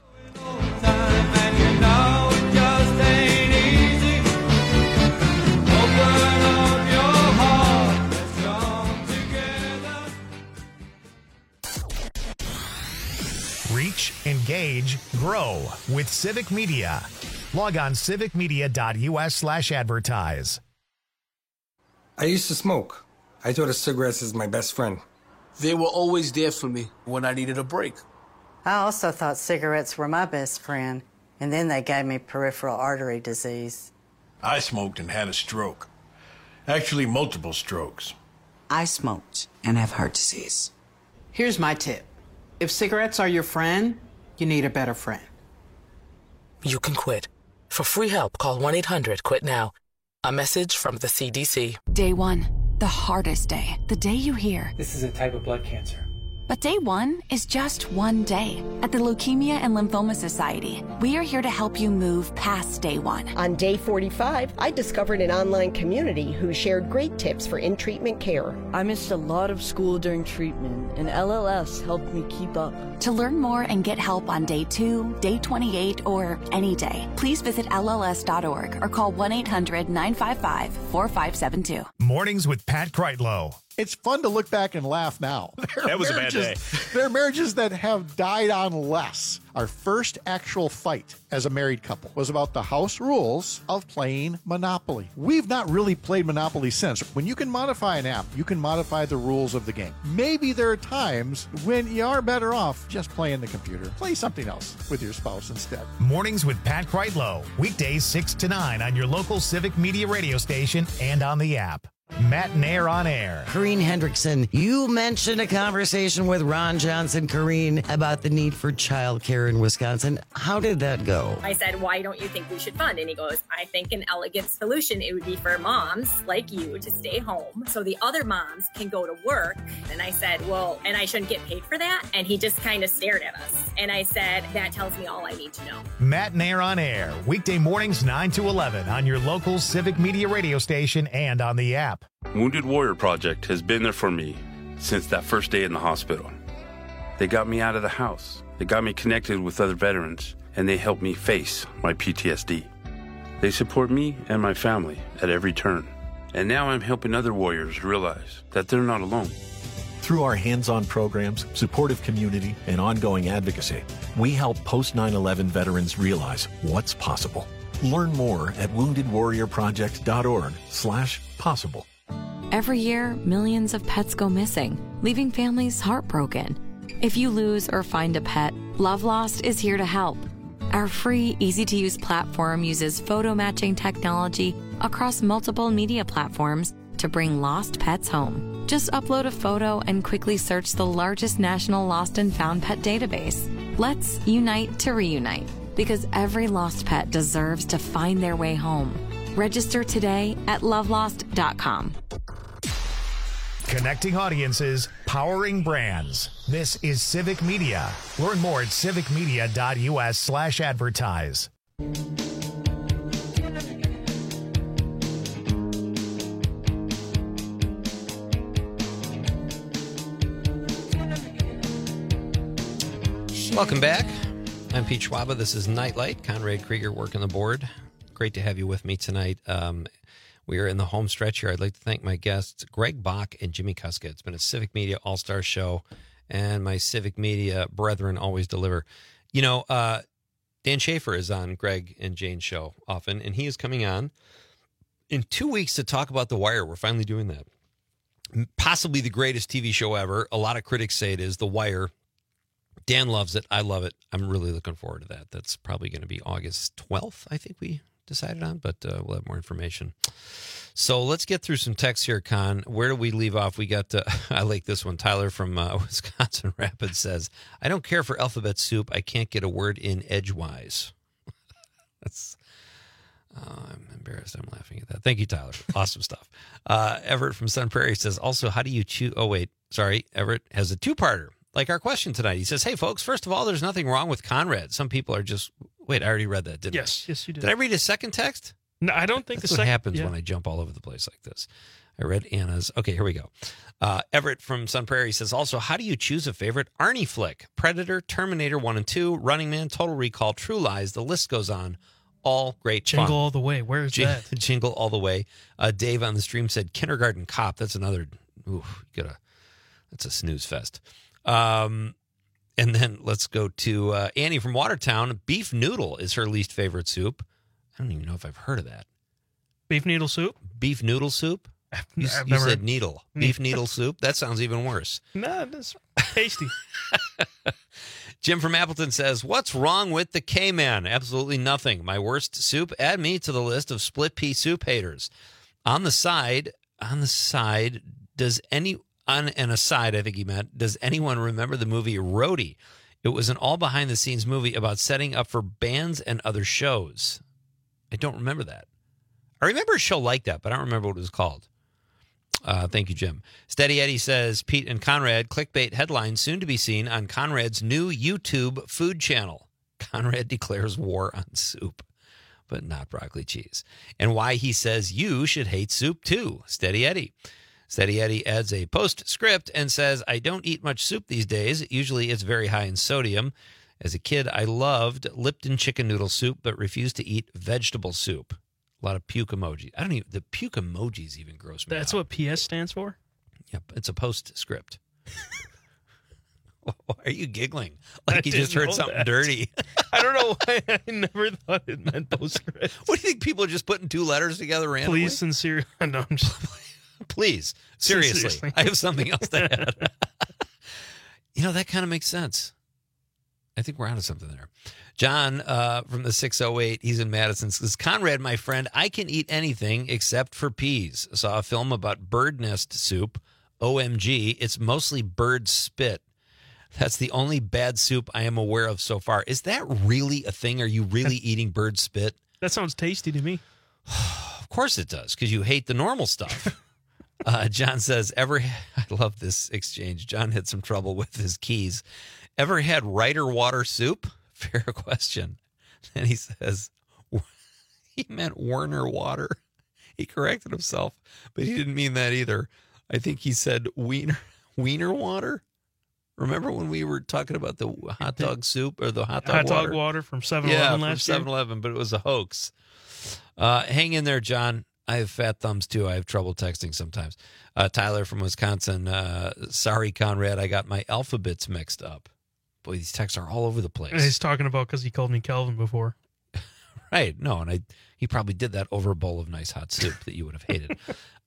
Reach, engage, grow with Civic Media. Log on civicmedia.us/advertise. I used to smoke. I thought of cigarettes as my best friend. They were always there for me when I needed a break. I also thought cigarettes were my best friend, and then they gave me peripheral artery disease. I smoked and had a stroke. Actually, multiple strokes. I smoked and have heart disease. Here's my tip. If cigarettes are your friend, you need a better friend. You can quit. For free help, call 1-800-QUIT-NOW. A message from the CDC. Day one, the hardest day. The day you hear, this is a type of blood cancer. But day one is just one day. At the Leukemia and Lymphoma Society, we are here to help you move past day one. On day 45, I discovered an online community who shared great tips for in-treatment care. I missed a lot of school during treatment, and LLS helped me keep up. To learn more and get help on day 2, day 28, or any day, please visit LLS.org or call 1-800-955-4572. Mornings with Pat Kreitlow. It's fun to look back and laugh now. That was a bad day. There are marriages that have died on less. Our first actual fight as a married couple was about the house rules of playing Monopoly. We've not really played Monopoly since. When you can modify an app, you can modify the rules of the game. Maybe there are times when you are better off just playing the computer. Play something else with your spouse instead. Mornings with Pat Kreitlow. Weekdays 6 to 9 on your local Civic Media radio station and on the app. Matt Nair on air. Corrine Hendrickson, you mentioned a conversation with Ron Johnson, Corrine, about the need for childcare in Wisconsin. How did that go? I said, why don't you think we should fund? And he goes, I think an elegant solution, it would be for moms like you to stay home so the other moms can go to work. And I said, well, and I shouldn't get paid for that? And he just kind of stared at us. And I said, that tells me all I need to know. Matt Nair on air. Weekday mornings 9 to 11 on your local Civic Media radio station and on the app. Wounded Warrior Project has been there for me since that first day in the hospital. They got me out of the house. They got me connected with other veterans, and they helped me face my PTSD. They support me and my family at every turn. And now I'm helping other warriors realize that they're not alone. Through our hands-on programs, supportive community, and ongoing advocacy, we help post-9/11 veterans realize what's possible. Learn more at woundedwarriorproject.org/possible. Every year, millions of pets go missing, leaving families heartbroken. If you lose or find a pet, Love Lost is here to help. Our free, easy-to-use platform uses photo matching technology across multiple media platforms to bring lost pets home. Just upload a photo and quickly search the largest national lost and found pet database. Let's unite to reunite, because every lost pet deserves to find their way home. Register today at lovelost.com. Connecting audiences, powering brands. This is Civic Media. Learn more at civicmedia.us/advertise. Welcome back. I'm Pete Schwaba. This is Nightlight. Conrad Krieger working the board. Great to have you with me tonight. We are in the home stretch here. I'd like to thank my guests, Greg Bach and Jimmy Kuska. It's been a Civic Media All-Star show, and my Civic Media brethren always deliver. You know, Dan Schaefer is on Greg and Jane's show often, and he is coming on in 2 weeks to talk about The Wire. We're finally doing that. Possibly the greatest TV show ever. A lot of critics say it is The Wire. Dan loves it. I love it. I'm really looking forward to that. That's probably going to be August 12th, I think we decided on, but we'll have more information. So let's get through some texts here, Con. Where do we leave off? We got, I like this one. Tyler from Wisconsin Rapids says, I don't care for alphabet soup. I can't get a word in edgewise. That's, I'm embarrassed. I'm laughing at that. Thank you, Tyler. Awesome stuff. Everett from Sun Prairie says, also, how do you choose? Oh, wait. Sorry. Everett has a two-parter. Like our question tonight. He says, hey, folks, first of all, there's nothing wrong with Conrad. Some people are just, wait, I already read that, didn't I? Yes, you did. Did I read a second text? No, I don't think That's what happens when I jump all over the place like this. I read Anna's. Okay, here we go. Everett from Sun Prairie says, also, how do you choose a favorite Arnie flick? Predator, Terminator 1 and 2, Running Man, Total Recall, True Lies. The list goes on. All great Jingle fun. All the Way. Where is that? Jingle All the Way. Dave on the stream said, Kindergarten Cop. That's another, that's a snooze fest. And then let's go to Annie from Watertown. Beef noodle is her least favorite soup. I don't even know if I've heard of that. Beef noodle soup? Beef noodle soup. You said needle. Beef needle soup? That sounds even worse. No, that's tasty. Jim from Appleton says, what's wrong with the K-Man? Absolutely nothing. My worst soup? Add me to the list of split pea soup haters. On the side, I think he meant, does anyone remember the movie Roadie? It was an all behind the scenes movie about setting up for bands and other shows. I don't remember that. I remember a show like that, but I don't remember what it was called. Thank you, Jim. Steady Eddie says, Pete and Conrad, clickbait headline soon to be seen on Conrad's new YouTube food channel. Conrad declares war on soup, but not broccoli cheese. And why he says you should hate soup too. Steady Eddie. Steady Eddie adds a postscript and says, I don't eat much soup these days. Usually it's very high in sodium. As a kid, I loved Lipton chicken noodle soup, but refused to eat vegetable soup. A lot of puke emoji. The puke emojis even gross me That's out. what PS stands for? Yep, it's a postscript. Why are you giggling? Like you just heard something dirty. I don't know why. I never thought it meant postscript. What do you think people are just putting two letters together randomly? Please, sincerely. No, I'm just... Please, seriously. I have something else to add. That kind of makes sense. I think we're onto something there. John from the 608, he's in Madison, says, Conrad, my friend, I can eat anything except for peas. I saw a film about bird nest soup. OMG, it's mostly bird spit. That's the only bad soup I am aware of so far. Is that really a thing? Are you really eating bird spit? That sounds tasty to me. Of course it does, because you hate the normal stuff. John says, I love this exchange. John had some trouble with his keys. Ever had Ryder water soup? Fair question. And he says, he meant Werner water. He corrected himself, but he didn't mean that either. I think he said wiener water. Remember when we were talking about the hot dog soup or the hot dog water from 7-Eleven last year? 7-Eleven, but it was a hoax. Hang in there, John. I have fat thumbs, too. I have trouble texting sometimes. Tyler from Wisconsin. Sorry, Conrad. I got my alphabets mixed up. Boy, these texts are all over the place. And he's talking about because he called me Calvin before. Right. No, and he probably did that over a bowl of nice hot soup that you would have hated.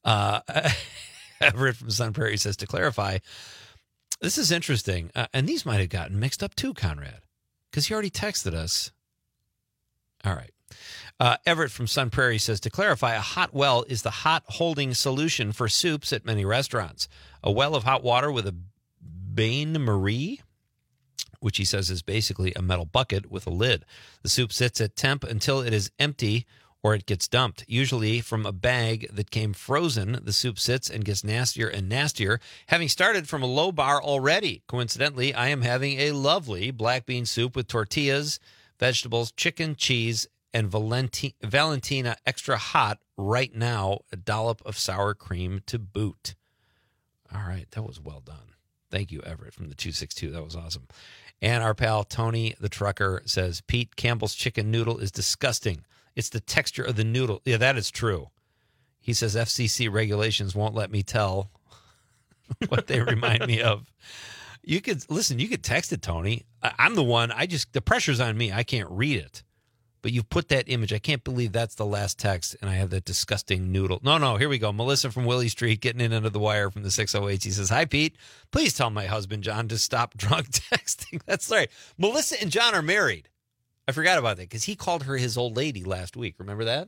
Everett from Sun Prairie says, to clarify, this is interesting. And these might have gotten mixed up, too, Conrad, because he already texted us. All right. Everett from Sun Prairie says, to clarify, a hot well is the hot holding solution for soups at many restaurants. A well of hot water with a bain-marie, which he says is basically a metal bucket with a lid. The soup sits at temp until it is empty or it gets dumped. Usually from a bag that came frozen, the soup sits and gets nastier and nastier, having started from a low bar already. Coincidentally, I am having a lovely black bean soup with tortillas, vegetables, chicken, cheese, and Valentina extra hot right now, a dollop of sour cream to boot. All right, that was well done. Thank you, Everett, from the 262. That was awesome. And our pal Tony, the trucker, says, Pete, Campbell's chicken noodle is disgusting. It's the texture of the noodle. Yeah, that is true. He says FCC regulations won't let me tell what they remind me of. You could text it, Tony. I'm the one. The pressure's on me. I can't read it. But you've put that image. I can't believe that's the last text, and I have that disgusting noodle. No, here we go. Melissa from Willie Street getting in under the wire from the 608. She says, hi, Pete. Please tell my husband, John, to stop drunk texting. That's right. Melissa and John are married. I forgot about that because he called her his old lady last week. Remember that?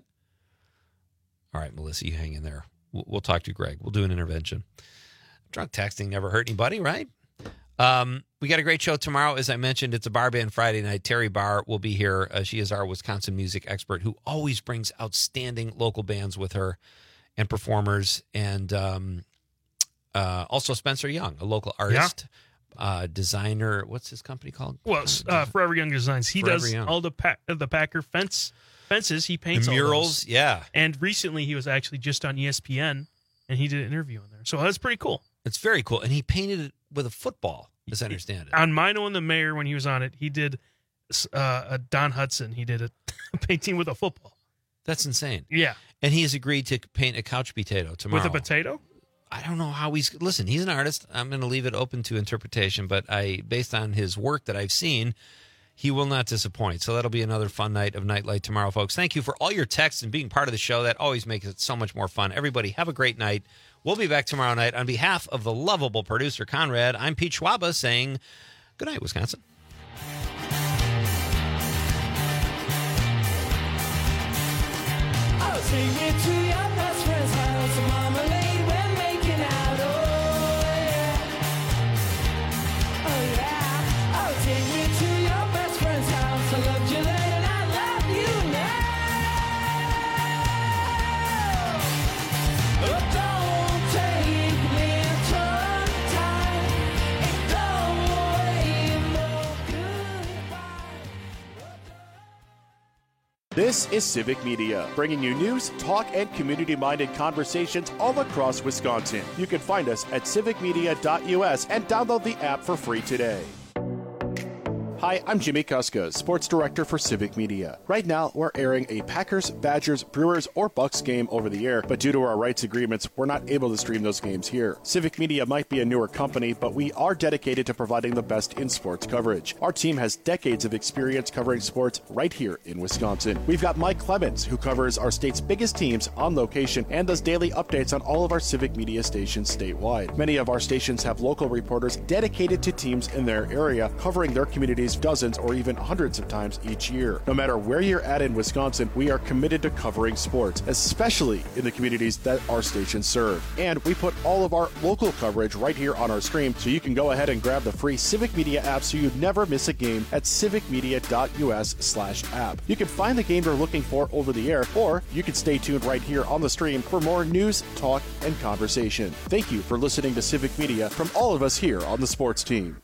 All right, Melissa, you hang in there. We'll talk to Greg. We'll do an intervention. Drunk texting never hurt anybody, right? We got a great show tomorrow. As I mentioned, it's a bar band Friday night. Terry Barr will be here. She is our Wisconsin music expert who always brings outstanding local bands with her and performers. And also Spencer Young, a local artist, designer. What's his company called? Well, Forever Young Designs. He does all the Packer fences. He paints the murals. All those. Yeah. And recently he was actually just on ESPN and he did an interview on there. So that's pretty cool. It's very cool. And he painted it with a football, as I understand it. On Mino and the Mayor, when he was on it, he did a Don Hudson. He did a painting with a football. That's insane. Yeah. And he has agreed to paint a couch potato tomorrow. With a potato? I don't know how he's... Listen, he's an artist. I'm going to leave it open to interpretation, but based on his work that I've seen, he will not disappoint. So that'll be another fun night of Nightlight tomorrow, folks. Thank you for all your texts and being part of the show. That always makes it so much more fun. Everybody, have a great night. We'll be back tomorrow night. On behalf of the lovable producer, Conrad, I'm Pete Schwaba saying good night, Wisconsin. I'll take you to your best friend's house. Marmalade, we're making out. Oh, yeah. Oh, yeah. I'll take you to your best friend's house. I loved you then and I love you now. Oh, don't take me time. It don't This is Civic Media, bringing you news, talk, and community-minded conversations all across Wisconsin. You can find us at civicmedia.us and download the app for free today. Hi, I'm Jimmy Kuska, Sports Director for Civic Media. Right now, we're airing a Packers, Badgers, Brewers, or Bucks game over the air, but due to our rights agreements, we're not able to stream those games here. Civic Media might be a newer company, but we are dedicated to providing the best in sports coverage. Our team has decades of experience covering sports right here in Wisconsin. We've got Mike Clemens, who covers our state's biggest teams on location and does daily updates on all of our Civic Media stations statewide. Many of our stations have local reporters dedicated to teams in their area, covering their communities dozens or even hundreds of times each year. No matter where you're at in Wisconsin, we are committed to covering sports, especially in the communities that our stations serve. And we put all of our local coverage right here on our stream, so you can go ahead and grab the free Civic Media app so you never miss a game at civicmedia.us/app. You can find the game you're looking for over the air, or you can stay tuned right here on the stream for more news, talk, and conversation. Thank you for listening to Civic Media from all of us here on the sports team.